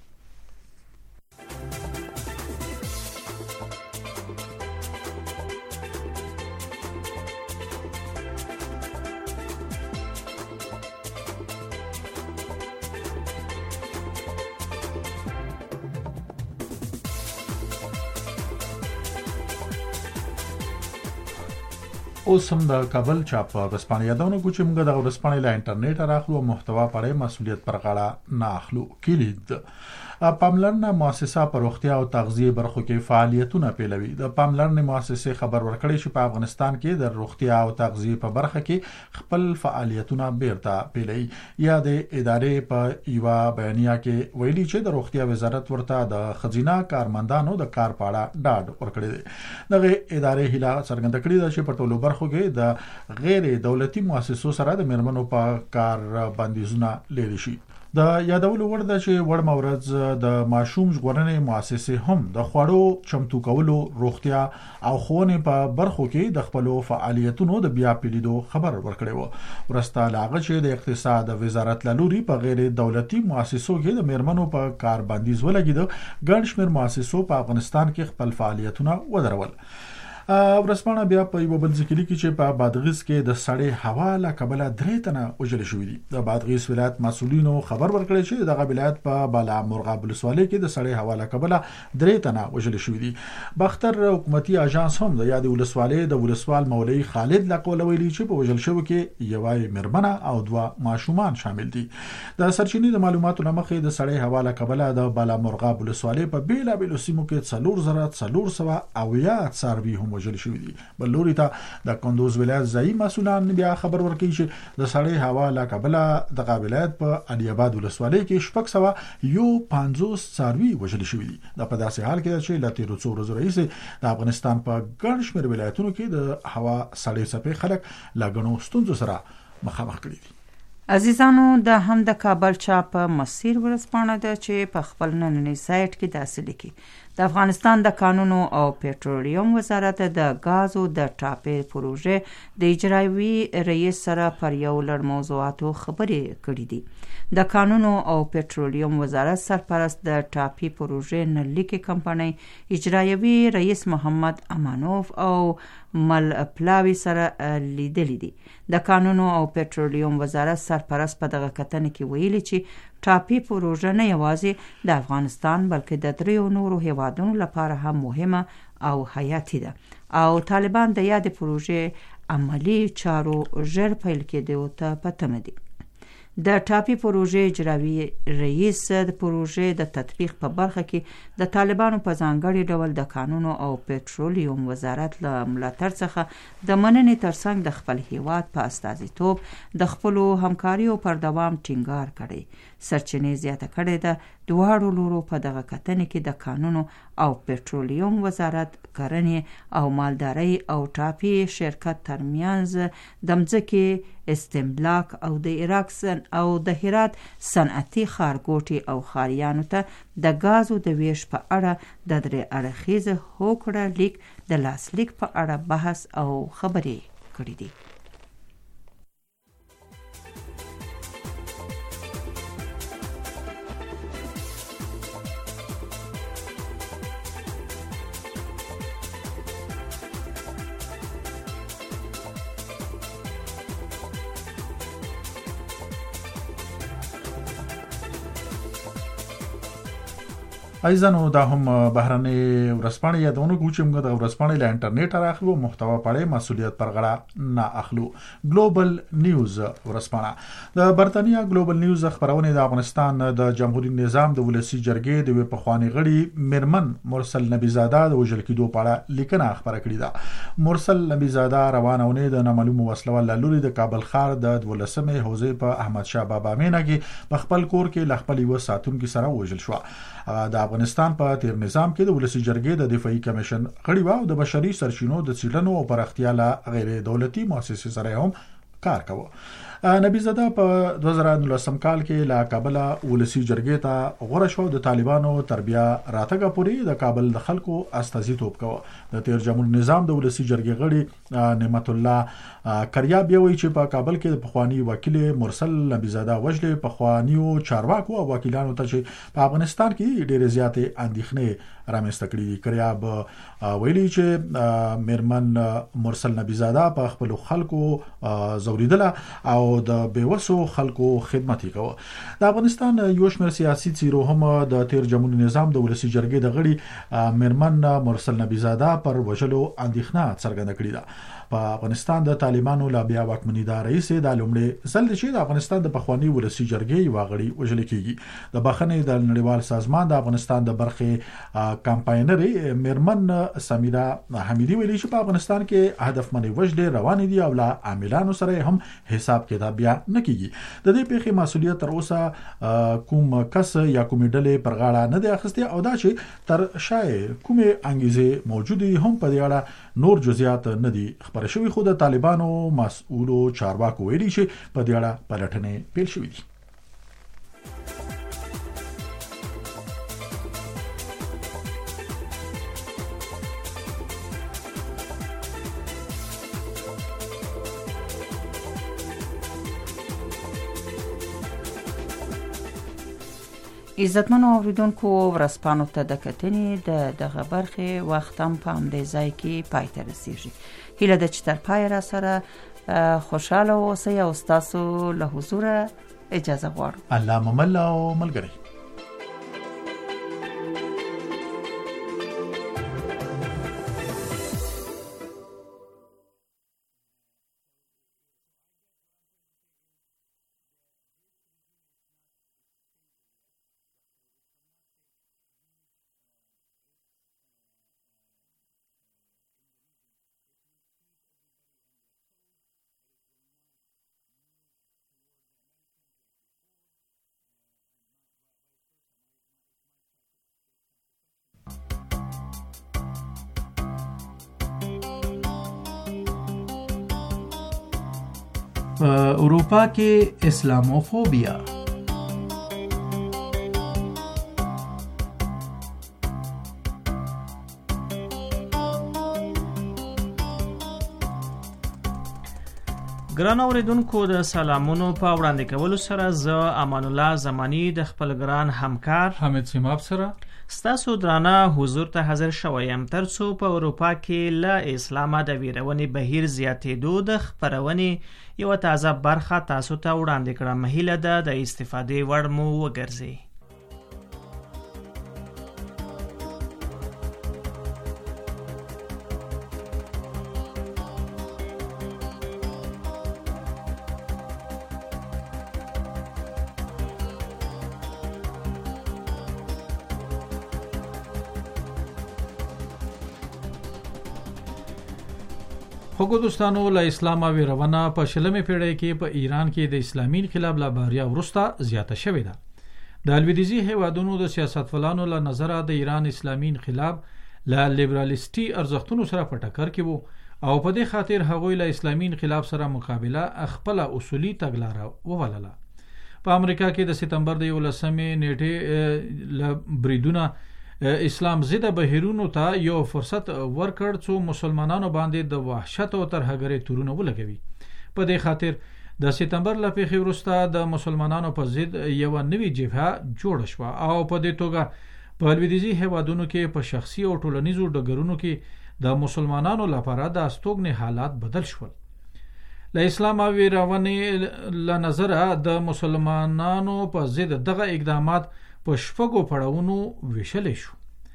I: اوس هم د کابل چاپ ورځپاڼې یادونه کوو چې موږ د ورځپاڼې له انټرنیټ راخلو او محتوا پرې مسؤلیت پر غاړه نه اخلو. کلید پاملرنه مؤسسه په روغتیا او تغذیه برخو کې فعالیتونه پیلوي. د پاملرنه مؤسسه خبر ورکړی چې په افغانستان کې د روغتیا او تغذیه په برخه کې خپل فعالیتونه بیرته پیلوي. یا د ادارې په یو بیانیه کې ویلي چې د روغتیا وزارت ورته د خزینه کارمندانو د کار پاړه ډاډ ورکړی دی. دغه ادارې هیله څرګنده کړې ده چې په ټولو برخو کې د غیر دولتي مؤسسو سره د میرمنو په کار بندیزونه لري شي. د یادولو وړ ده چې وړمه ورځ د ماشوم ژغورنې مؤسسې هم د خوړو چمتو کولو روغتیا او ښوونې په برخو کې د خپلو فعالیتونو د بیا پیلیدو خبر ورکړی و. ورسته لاغه چې د اقتصاد وزارت لوري په غیر دولتي مؤسسو کې د میرمنو په کار بندیز ولګید، ګڼ شمېر مؤسسو په افغانستان کې خپل فعالیتونه ودرول. ورځپاڼه بیا په یو بل ذکر کې چې په بادغیس کې د سړې هوا له کبله درې تنه وژل شوي دي. د بادغیس ولایت مسؤلینو خبر ورکړی چې دغه ولایت په بالا مرغاب ولسوالۍ کې د سړې هوا له کبله درې تنه وژل شوي دي. باختر حکومتي اژانس هم د یادې ولسوالۍ د ولسوال مولوي خالد له قوله ویلي چې په وژل شوو کې یوه میرمنه او دوه ماشومان شامل دي. د سرچینې د معلوماتو له مخې د سړې هوا له کبله د بالا مرغاب ولسوالۍ په بیلابیلو سیمو کې څلور زره څلور سوه اویا څاروي هم وژل شوي دي. بل لوري ته د کندوز ولایت ځایي مسؤلان بیا خبر ورکړي چې د سړې هوا له کبله دغه ولایت په علي آباد ولسوالۍ کې شپږ سوه یو پنځوس څاروي وژل شوي دي. دا په داسې حال کې چې له تېرو څو ورځو راهیسې د افغانستان په ګڼ شمېر ولایتونو کې د هوا سړې څپې خلک له ګڼو ستونزو سره مخامخ کړي دي.
G: عزیزانو د هم د کابل چاپ مسیر ورځپاڼه ده چې په خپل نننی سایت کې داسې لیکي: د افغانستان د کانونو او پېټرولیم وزارت د غازو د ټاپې پروژې د اجرایوي رئیس سره پر یو لړ موضوعاتو خبرې کړې دي. د کانونو او پېټرولیم وزارت سرپرست د ټاپې پروژې نلیکي کمپنۍ اجرایوي رئیس محمد امانوف او مل پلاوی سره لیدلی دي. د کانونو او پېټرولیم وزارت سرپرست په دغه کتنې کې ویلي چې ټاپې پروژه نه یوازې د افغانستان بلکې د دریو نورو هیوادونو لپاره هم مهمه او حیاتي ده او طالبان د یادې پروژې عملی چارو ژر پیل کېدو ته په تمه دي. د ټاپي پروژې اجرایي رئیس د پروژې د تطبیق په برخه کې د طالبانو په ځانګړي ډول د کانونو او پټرولیم وزارت له ملاتړ څخه د مننې ترڅنګ د خپل هیواد په استازیتوب د خپلو همکاریو پر دوام ټینګار کړی. سرچینې زیاته کړې ده دواړو لورو په دغه کتنې کې د کانونو او پټرولیم وزارت، کرنې او مالدارۍ او ټاپي شرکت ترمنځ د مځکې استملاک او د عراق او د هرات صنعتي ښارګوټي او ښاریانو ته د ګازو د ویش په اړه د درې اړخیز هوکړه لیک د لاسلیک په اړه بحث او خبرې کړې دي.
I: ایزانو دا هم بهرنۍ ورځپاڼې یادونه کوو چې موږ د ورځپاڼې له انټرنیټ راخلو محتوا پړې مسؤلیت پر غاړه نه اخلو. ګلوبل نیوز ورځپاڼه د برتانیا ګلوبل نیوز خبرونه د افغانستان د جمهوریت نظام د ولسی جرګې د وی پخوانی غړي میرمن مرسل نبیزاده د وژل کېدو په اړه لیکنه خبره کړې ده. مرسل نبیزاده روانونه د نامعلومه وسلوال لوري د کابل ښار د دولسمې حوزې په احمد شاه بابا مینا کې په خپل کور کې ل خپل یو ساتونکو سره وژل شو. د افغانستان په تیر نظام کې د ولسی جرګې د دفاعي کمیشن غړي و او د بشري سرچینو د څېړنو او پراختیا له غیر دولتي مؤسسې سره هم کار کاوه. نبیزاده په دوه زره نولسم کال کې لا کابل ولسی جرګې ته غوړه شو. د طالبانو تربیه راتګه پوری د کابل د خلکو استازیتوب کوه. د تیر جمهوریت نظام د ولسی جرګې غړي نعمت الله کریاب یوي چې په کابل کې د پخوانی وکیل مرسل نبیزاده وجلې پخوانیو چارواکو او وکیلانو ته چې په افغانستان کې ډېر زیاتې اندېښنې رامنځته کړې دي. کریاب ویلي چې میرمن مرسل نبیزاده په خپل خلکو زوریدله او د بیوسو خلکو خدمت وکړه. د افغانستان یو شمېر سیاسي څیرو هم د تیر جمهوریت نظام د ولسی جرګې د غړي میرمن مرسل نبیزاده پر وژلو اندېښنه څرګنده کړې ده. په افغانستان د طالبانو لا بیا واکمنۍ د رئیس د لومړي ځل چې د افغانستان د پخوانی ولسی جرګې یو غړي وژل کیږي. د بخښنې د نړیوال سازمان د افغانستان د برخې کمپاینري میرمن سمیرا حمیدی ویلي چې په افغانستان کې هدفمنې وژلې روان دي او لا عاملانو سره هم حساب کتاب بیا نه کیږي. د دې پیښې مسؤلیت تر اوسه کوم کس یا کومې ډلې پر غاړه نه دی اخیستی او دا چې تر شای کومې انګیزې موجودي هم په دې اړه نور جزئیات نه دي خبر شوی. خو د طالبانو مسؤلو چارواکو ویلي چې په دې اړه پلټنې پیل شوې دي.
G: عزتمنو اوریدونکو ورځپاڼو ته د کتنې د دغه برخې وخت هم په همدې ځای کې پای ته رسیږي. هیله ده چې تر پای را سره خوشاله اوسئ او ستاسو له حضوره اجازه غواړو.
I: الله ممل او ملګری.
A: په اروپا کې اسلاموفوبیا ګران اوریدونکو د سلامونو په وړاندې کولو سره زه امان الله زمانی د خپل ګران همکار
F: حمید سیماب سره
A: ستاسو درانه حضور ته حاضر شوم ترڅو په اروپا کې له اسلامه د ویرونې بهیر زیاتېدو د خپرونې یو تازه برخه تاسو ته وړاندې کړم. هیله ده د استفادې وړ مو وګرځي.
J: خوګو دوستانو له اسلام ویرونه په شلمې پیړۍ کې په ایران کې د اسلامي انقلاب له باریا وروسته زیاته شوې ده. د لویدیځي هیوادونو د سیاستوالانو له نظره د ایران اسلامي انقلاب له لیبرالیستي ارزښتونو سره په ټکر کې وو او په دې خاطر هغوی له اسلامي انقلاب سره مقابله خپل اصولي تګلاره وولله. په امریکا کې د سپتمبر د یولسمې نیټې له بریدونه اسلام ضد بهیرونو ته یو فرصت ورکړ څو مسلمانانو باندې د وحشت او ترهګرۍ تورونه ولګوي. په دې خاطر د سپتمبر له پیښې وروسته د مسلمانانو په ضد یو نوې جبهه جوړه شوه او په دې توګه په لویدیځي هیوادونو کې په شخصي او ټولنیزو ډګرونو کې د مسلمانانو لپاره د استوګنې حالات بدل شول. له اسلام ویرونې له نظره د مسلمانانو په ضد دغه اقدامات په شپږو پړاوونو ویشلې شو.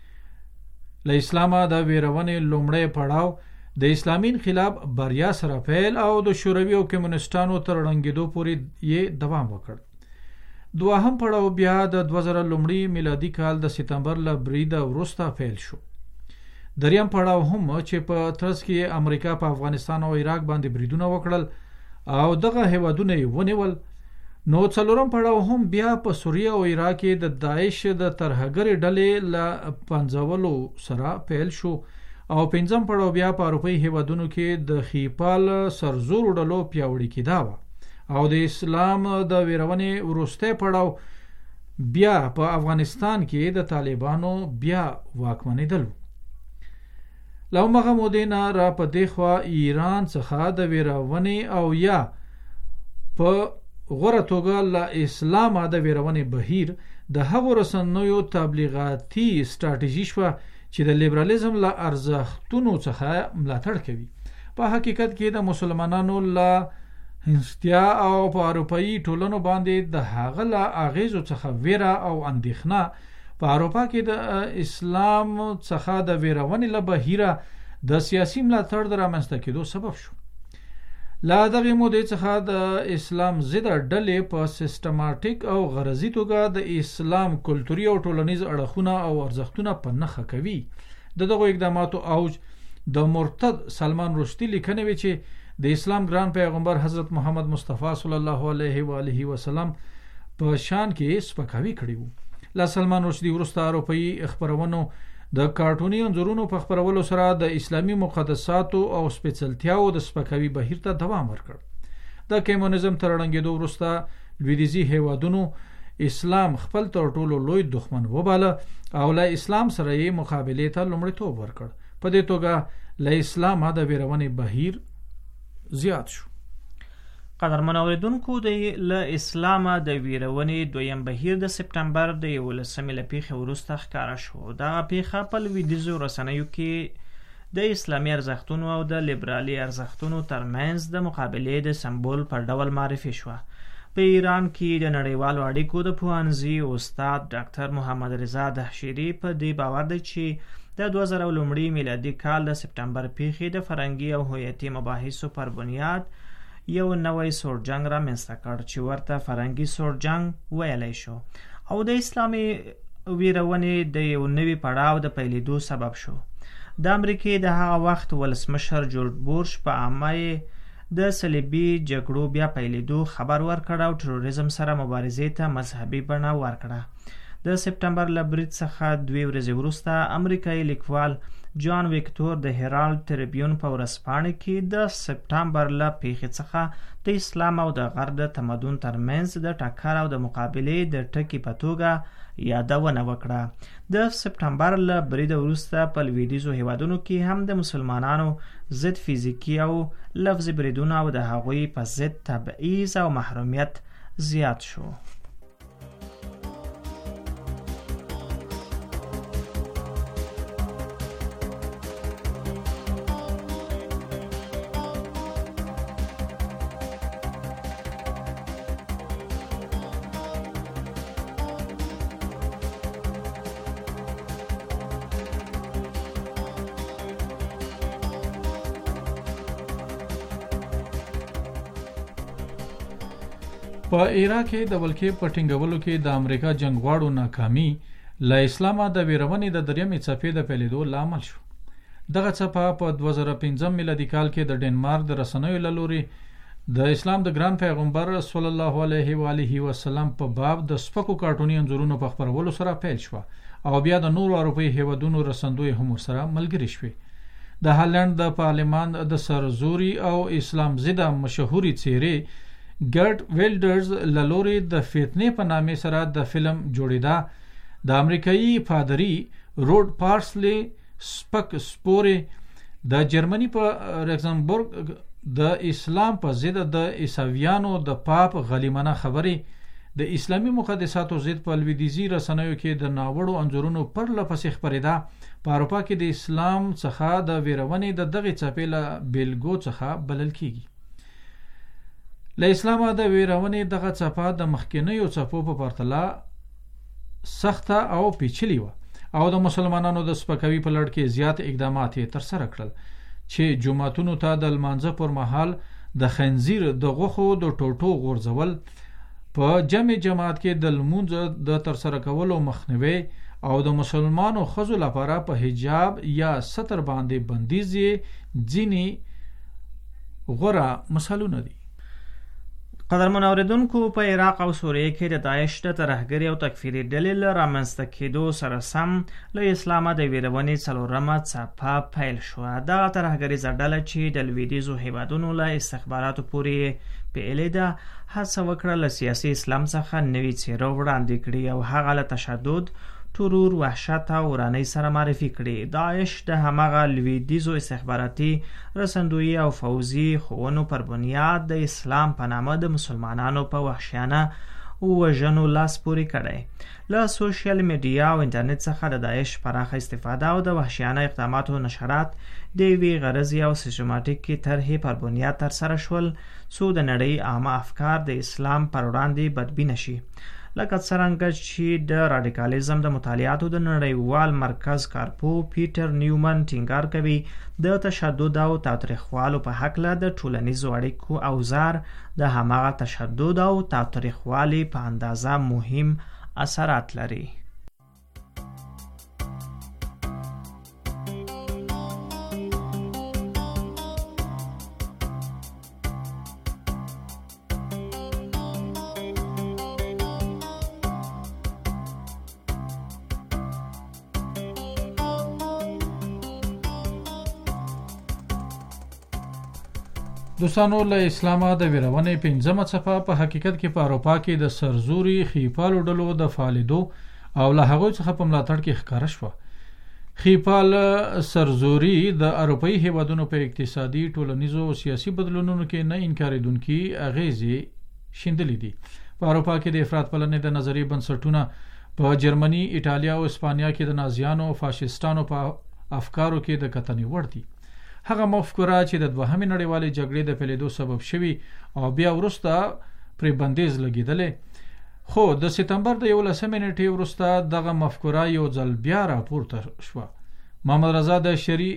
J: له اسلامه د ویرونې لومړی پړاو د اسلامي انقلاب بریا سره پیل او د شوروي او کمونستانو تر ړنګېدو پورې یې دوام وکړ. دوهم پړاو بیا د دوه زره لومړي میلادي کال د سپتمبر له بریده وروسته پیل شو. دریم پړاو هم چې په ترڅ کې امریکا په افغانستان او عراق باندې بریدونه وکړل او دغه هیوادونه یې ونیول. نو څلورم پړاو هم بیا په سوریه او عراق کې د داعش د ترهګرۍ ډلې له پنځولو سره پیل شو او پنځم پړاو بیا په اروپایي هیوادونو کې د خیپال سرزورو ډلو پیاوړي کېدا و او د اسلام د ویرونې وروستی پړاو بیا په افغانستان کې د طالبانو بیا واکمنېدل. له همغه مودې نه را په دې خوا ایران څخه د ویرونې او یا په غوره توګه له اسلامه د ویرونې بهیر د هغو رسنیو تبلیغاتي ستراتیژي شوه چې د لیبرالیزم له ارزښتونو څخه ملاتړ کوي. په حقیقت کې د مسلمانانو له هنستیا او په اروپایي ټولنو باندې د هغه له اغیزو څخه ویره او اندېښنه په اروپا کې د اسلام څخه د ویرونې له بهیره د سیاسي ملاتړ د رامنځته کېدو سبب شو. له دغې مودې څخه د اسلام ضد ډلې په سیستماتیک او غرضي توګه د اسلام کلتوري او ټولنیز اړخونه او ارزښتونه په نښه کوي. د دغو اقداماتو اوج د مرتد سلمان رشدي لیکنې وې چې د اسلام ګران پیغمبر حضرت محمد مصطفی صلی الله علیه و آله وسلم په شان کې سپکاوي کړی وو. له سلمان رشدي وروسته اروپایي خپرونو د کارټوني انځورونو په خپرولو سره د اسلامي مقدساتو او سپېڅلتیاو د سپکاوي بهیر ته دوام ورکړ. د کمونیزم تر ړنګېدو وروسته لویدیځي هیوادونو اسلام خپل تر ټولو لوی دښمن وباله او له اسلام سره یې مقابلې ته لومړیتوب ورکړ. په دې توګه له اسلامه د ویرونې بهیر زیات شو.
A: قدرمن اوریدونکو د له اسلامه د ویرونې دویم بهیر د سپتمبر د یولسمې له پیښې وروسته ښکاره شو. دغه پیښه په لویدیځو رسنیو کې د اسلامي ارزښتونو او د لیبرالي ارزښتونو ترمنځ د مقابلې د سمبول پر ډول معرفي شوه. په ایران کې د نړیوالو اړیکو د پوهنځي استاد ډاکټر محمد رضا دهشیری په دې باور دی چې د دوه زره لومړي میلادي کال د سپتمبر پیښې د فرهنګي او هویتي مباحثو پر بنیاد یو نوی سوړ جنگ را منځته کړ چې ورته فرهنګي سوړ جنگ ویلی شو او د اسلامي ویرونې د یو نوي پړاو د پیلېدو سبب شو. د امریکې د هغه وخت ولسمشر جورج بوش په عامه د صلیبي جګړو بیا پیلېدو خبر ورکړ او تروریزم سره مبارزې ته مذهبي بڼه ورکړه. د سپتمبر له برید څخه دوې ورځې وروسته امریکایي لیکوال جان ویکتور د هرالد تریبیون په ورځپاڼه کې د سپتمبر له پیښې څخه د اسلام او د غرب د تمدن ترمنځ د ټکر او د مقابلې د ټکي په توګه یادونه وکړه. د سپتمبر له برید وروسته په لویدیځو هیوادونو کې هم د مسلمانانو ضد فزیکي او لفظي بریدونه او د هغوی په ضد تبعیض او محرومیت زیات شو.
J: په عراق کې د ولکې په ټینګولو کې د امریکا جنگواړو ناکامي له اسلامه د ویرونې د دریمې څپې د پیلېدو لامل شو. دغه څپه په دوه زره پنځم میلادي کال کې د ډنمارک د رسنیو له لوري د اسلام د ګران پیغمبر صلی الله علیه و آله وسلم په باب د سپکو کارټوني انځورونو په خپرولو سره پیل شو او بیا د نورو اروپایي هیوادونو رسندوی هم سره ملګری شوې. د هالند د پارلمان د سرزوري او اسلام ضد مشهوري څیرې ګرټ ویلډرز له لوري د فتنې په نامه سره د فلم جوړیدا. د امریکایي پادری روډ پارسلی سپک سپوري د جرمني په رکسنبورګ د اسلام په ضد د عیسویانو د پاپ غلیمانه خبرې د اسلامی مقدساتو ضد په لویدیزي رسنیو کې د ناوړو انځورونو پر لپسې خپرېده. په اروپا کې د اسلام څخه د ویرونې د دغې څپې له بیلګو څخه بلل کیږي. له اسلامه د ویرونې دغه څپه د مخکینیو څپو په پرتله سخته او پیچلې وه او د مسلمانانو د سپکوي په لړ کې زیات اقدامات یې ترسره کړل چې جمعتونو ته د لمانځه پر مهال د خنزیر د غوښو د ټوټو غورځول، په جمع جماعت کې د لمونځ د ترسره کولو مخنیوي او د مسلمانو ښځو لپاره په حجاب یا ستر باندې بندیز یې ځینې غوره مثالونه دي.
A: قدرمن اوریدونکو، په عراق او سوریه کې د داعش د ترهګرۍ او تکفیري ډلې له رامنځته کېدو سره سم له اسلامه د ویرونې څلورمه څپه پیل شوه. دغه ترهګریزه ډله چې د لویدیځو هیوادونو له استخباراتو پورې پیلې ده هڅه وکړه له سیاسي اسلام څخه نوې څېره وړاندې کړي او هغه له تشدد، ترور، وحشت او ورانۍ سره معرفي کړي. داعش د همغه لویدیځو استخباراتي رسندویي او فوزي ښوونو پر بنیاد د اسلام په نامه د مسلمانانو په وحشیانه وژنو لاس پورې کړی. له سوشل میډیا او انټرنیټ څخه د داعش پراخه استفاده او د وحشیانه اقداماتو نشرات د یوې غرضي او سیستماتیکې طرحې پر بنیاد ترسره شول څو د نړۍ عامه افکار د اسلام پر وړاندې بدبینه شي. لکه څرنګه چې د راډیکالیزم د مطالعاتو د نړیوال مرکز کارپو پیټر نیومن ټینګار کوي، د تشدد او تاوتریخوالو په هکله د ټولنیزو اړیکو اوزار د هماغه تشدد او تاوتریخوالي په اندازه مهم اثرات لري.
J: دوستانو، له اسلامه د ویرونې پنځمه څپه په حقیقت کې په اروپا کې د سرزوري خیپالو ډلو د فعالیدو او له هغوی څخه په ملاتړ کې ښکاره شوه. خیپال سرزوري د اروپایي هیوادونو په اقتصادي، ټولنیزو او سیاسي بدلونونو کې نه انکارېدونکي اغیزې شیندلې دي. په اروپا کې د افراط پلنې د نظریې بنسټونه په جرمني، ایټالیا او اسپانیا کې د نازیانو او فاشیستانو په افکارو کې د کتنې وړ دي. هغه مفکوره چې د دوهمې نړیوالې جګړې د پیلېدو سبب شوي او بیا وروسته پرې بندیز لګېدلې، خو د سپتمبر د یولسمې نیټې وروسته دغه مفکوره یو ځل بیا راپورته شوه. محمد رضا د شری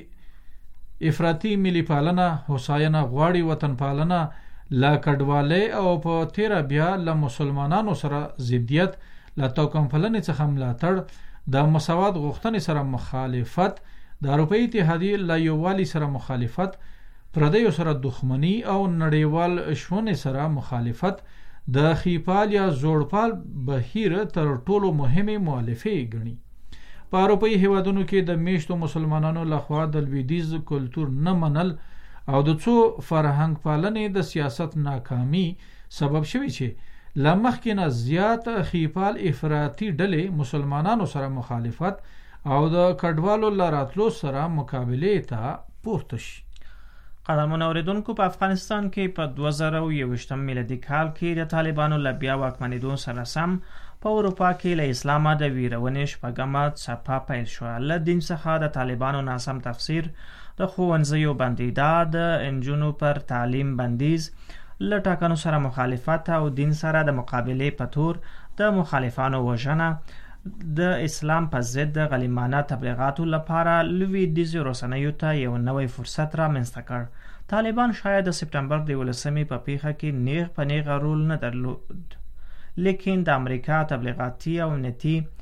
J: افراطي ملي پالنه، هوساینه غواړي، وطن پالنه، له کډوالۍ او په تیره بیا له مسلمانانو سره ضدیت، له توکم پالنې څخه ملاتړ، د مساوات غوښتنې سره مخالفت، د اروپایي اتحادیې له یووالي سره مخالفت، پردیو سره دښمني او نړیوال شونې سره مخالفت د خیپال یا زوړپال بهیر تر ټولو مهمې مؤلفې ګڼي. په اروپایي هیوادونو کې د میشتو مسلمانانو لخوا د لویدیځ کلتور نه منل او د څو فرهنګ پالنې د سیاست ناکامي سبب شوي چې له مخکې نه زیات خیپال افراطي ډلې مسلمانانو سره مخالفت او د کډوالو لاراتلو سره مقابلې ته پورته شي.
A: قدرمن اوریدونکو، په افغانستان کې په دوه زره یوویشتم میلادي کال کې د طالبانو له بیا واکمنېدو سره سم په اروپا کې له اسلامه د ویرونې شپږمه څپه پیل شوه. له دین څخه د طالبانو ناسم تفسیر، د ښوونځیو بندېدا، د نجونو پر تعلیم بندیز، له ټاکنو سره مخالفت او دین سره د مقابلې په تور د مخالفانو وژنه، د اسلام په ضد د غلیمانه تبلیغاتو لپاره لویدیځو رسنیو ته یو نوی فرصت رامنځته کړ. طالبان شاید د سپتمبر د یولسمې په پیښه کې نیغ په نیغه رول نه درلود، لیکن د امریکا تبلیغاتي او امنیتي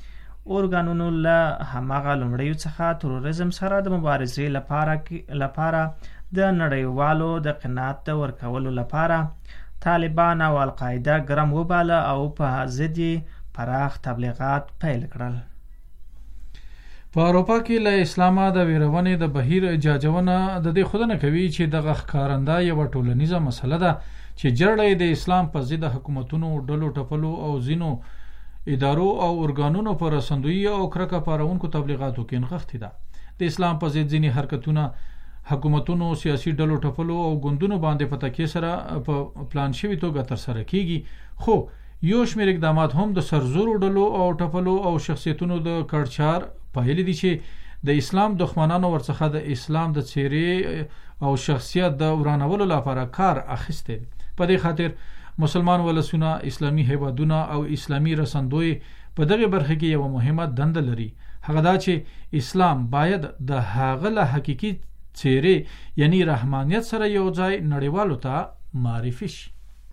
A: اورګانونو له هماغه لومړیو څخه تروریزم سره د مبارزې لپاره لپاره د نړیوالو د قناعت د ورکولو لپاره طالبان او القاعده ګرم وباله او په ضد پراخ تبلیغات پیل کړل.
J: په اروپا کې له اسلامه د ویرونې د بهیر اجازهونه د دې خودنه کوي چې دغه ښکارنده یو ټولنیزه مسله ده چې جړې د اسلام په ضد حکومتونو ډلو ټپلو او زینو ادارو او ارګانونو پر رسندوی او کرکه پارونکو تبلیغاتو کې نغښتې ده. د اسلام په ضد ځینې حرکتونه حکومتونو سیاسي ډلو ټپلو او ګوندونو باندې په تکیه سره په پلان شوي توګه ترسره کیږي، خو یو شمېر اقدامات هم د سرزورو ډلو او ټپلو او شخصیتونو د کړچار پایلې دي چې د اسلام دښمنانو ورڅخه د اسلام د څیرې او شخصیت د ورانولو لپاره کار اخیستی. په دې خاطر مسلمان ولسونه، اسلامي هیوادونه او اسلامي رسندوی په دغه برخه کې یو مهمه دنده لري، هغه دا چې اسلام باید د هغه له حقيقي څیرې یعنی رحمانیت سره یو ځای نړیوالو ته معرفي شي.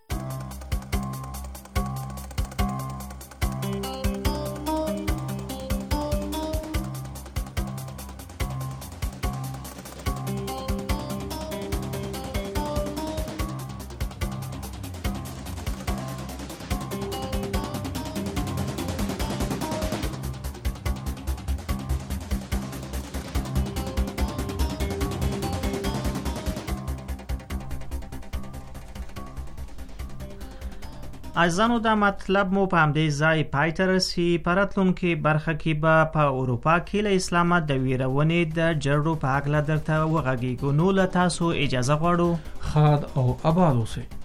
A: عزیزانو دا مطلب مو په همدې ځای پای ته رسي. په راتلونکي برخه کې به په اروپا کې له اسلامه د ویرونې د جړو په هکله درته وغږیږو. نو له تاسو اجازه غواړو.
J: ښاد او آباد اوسئ.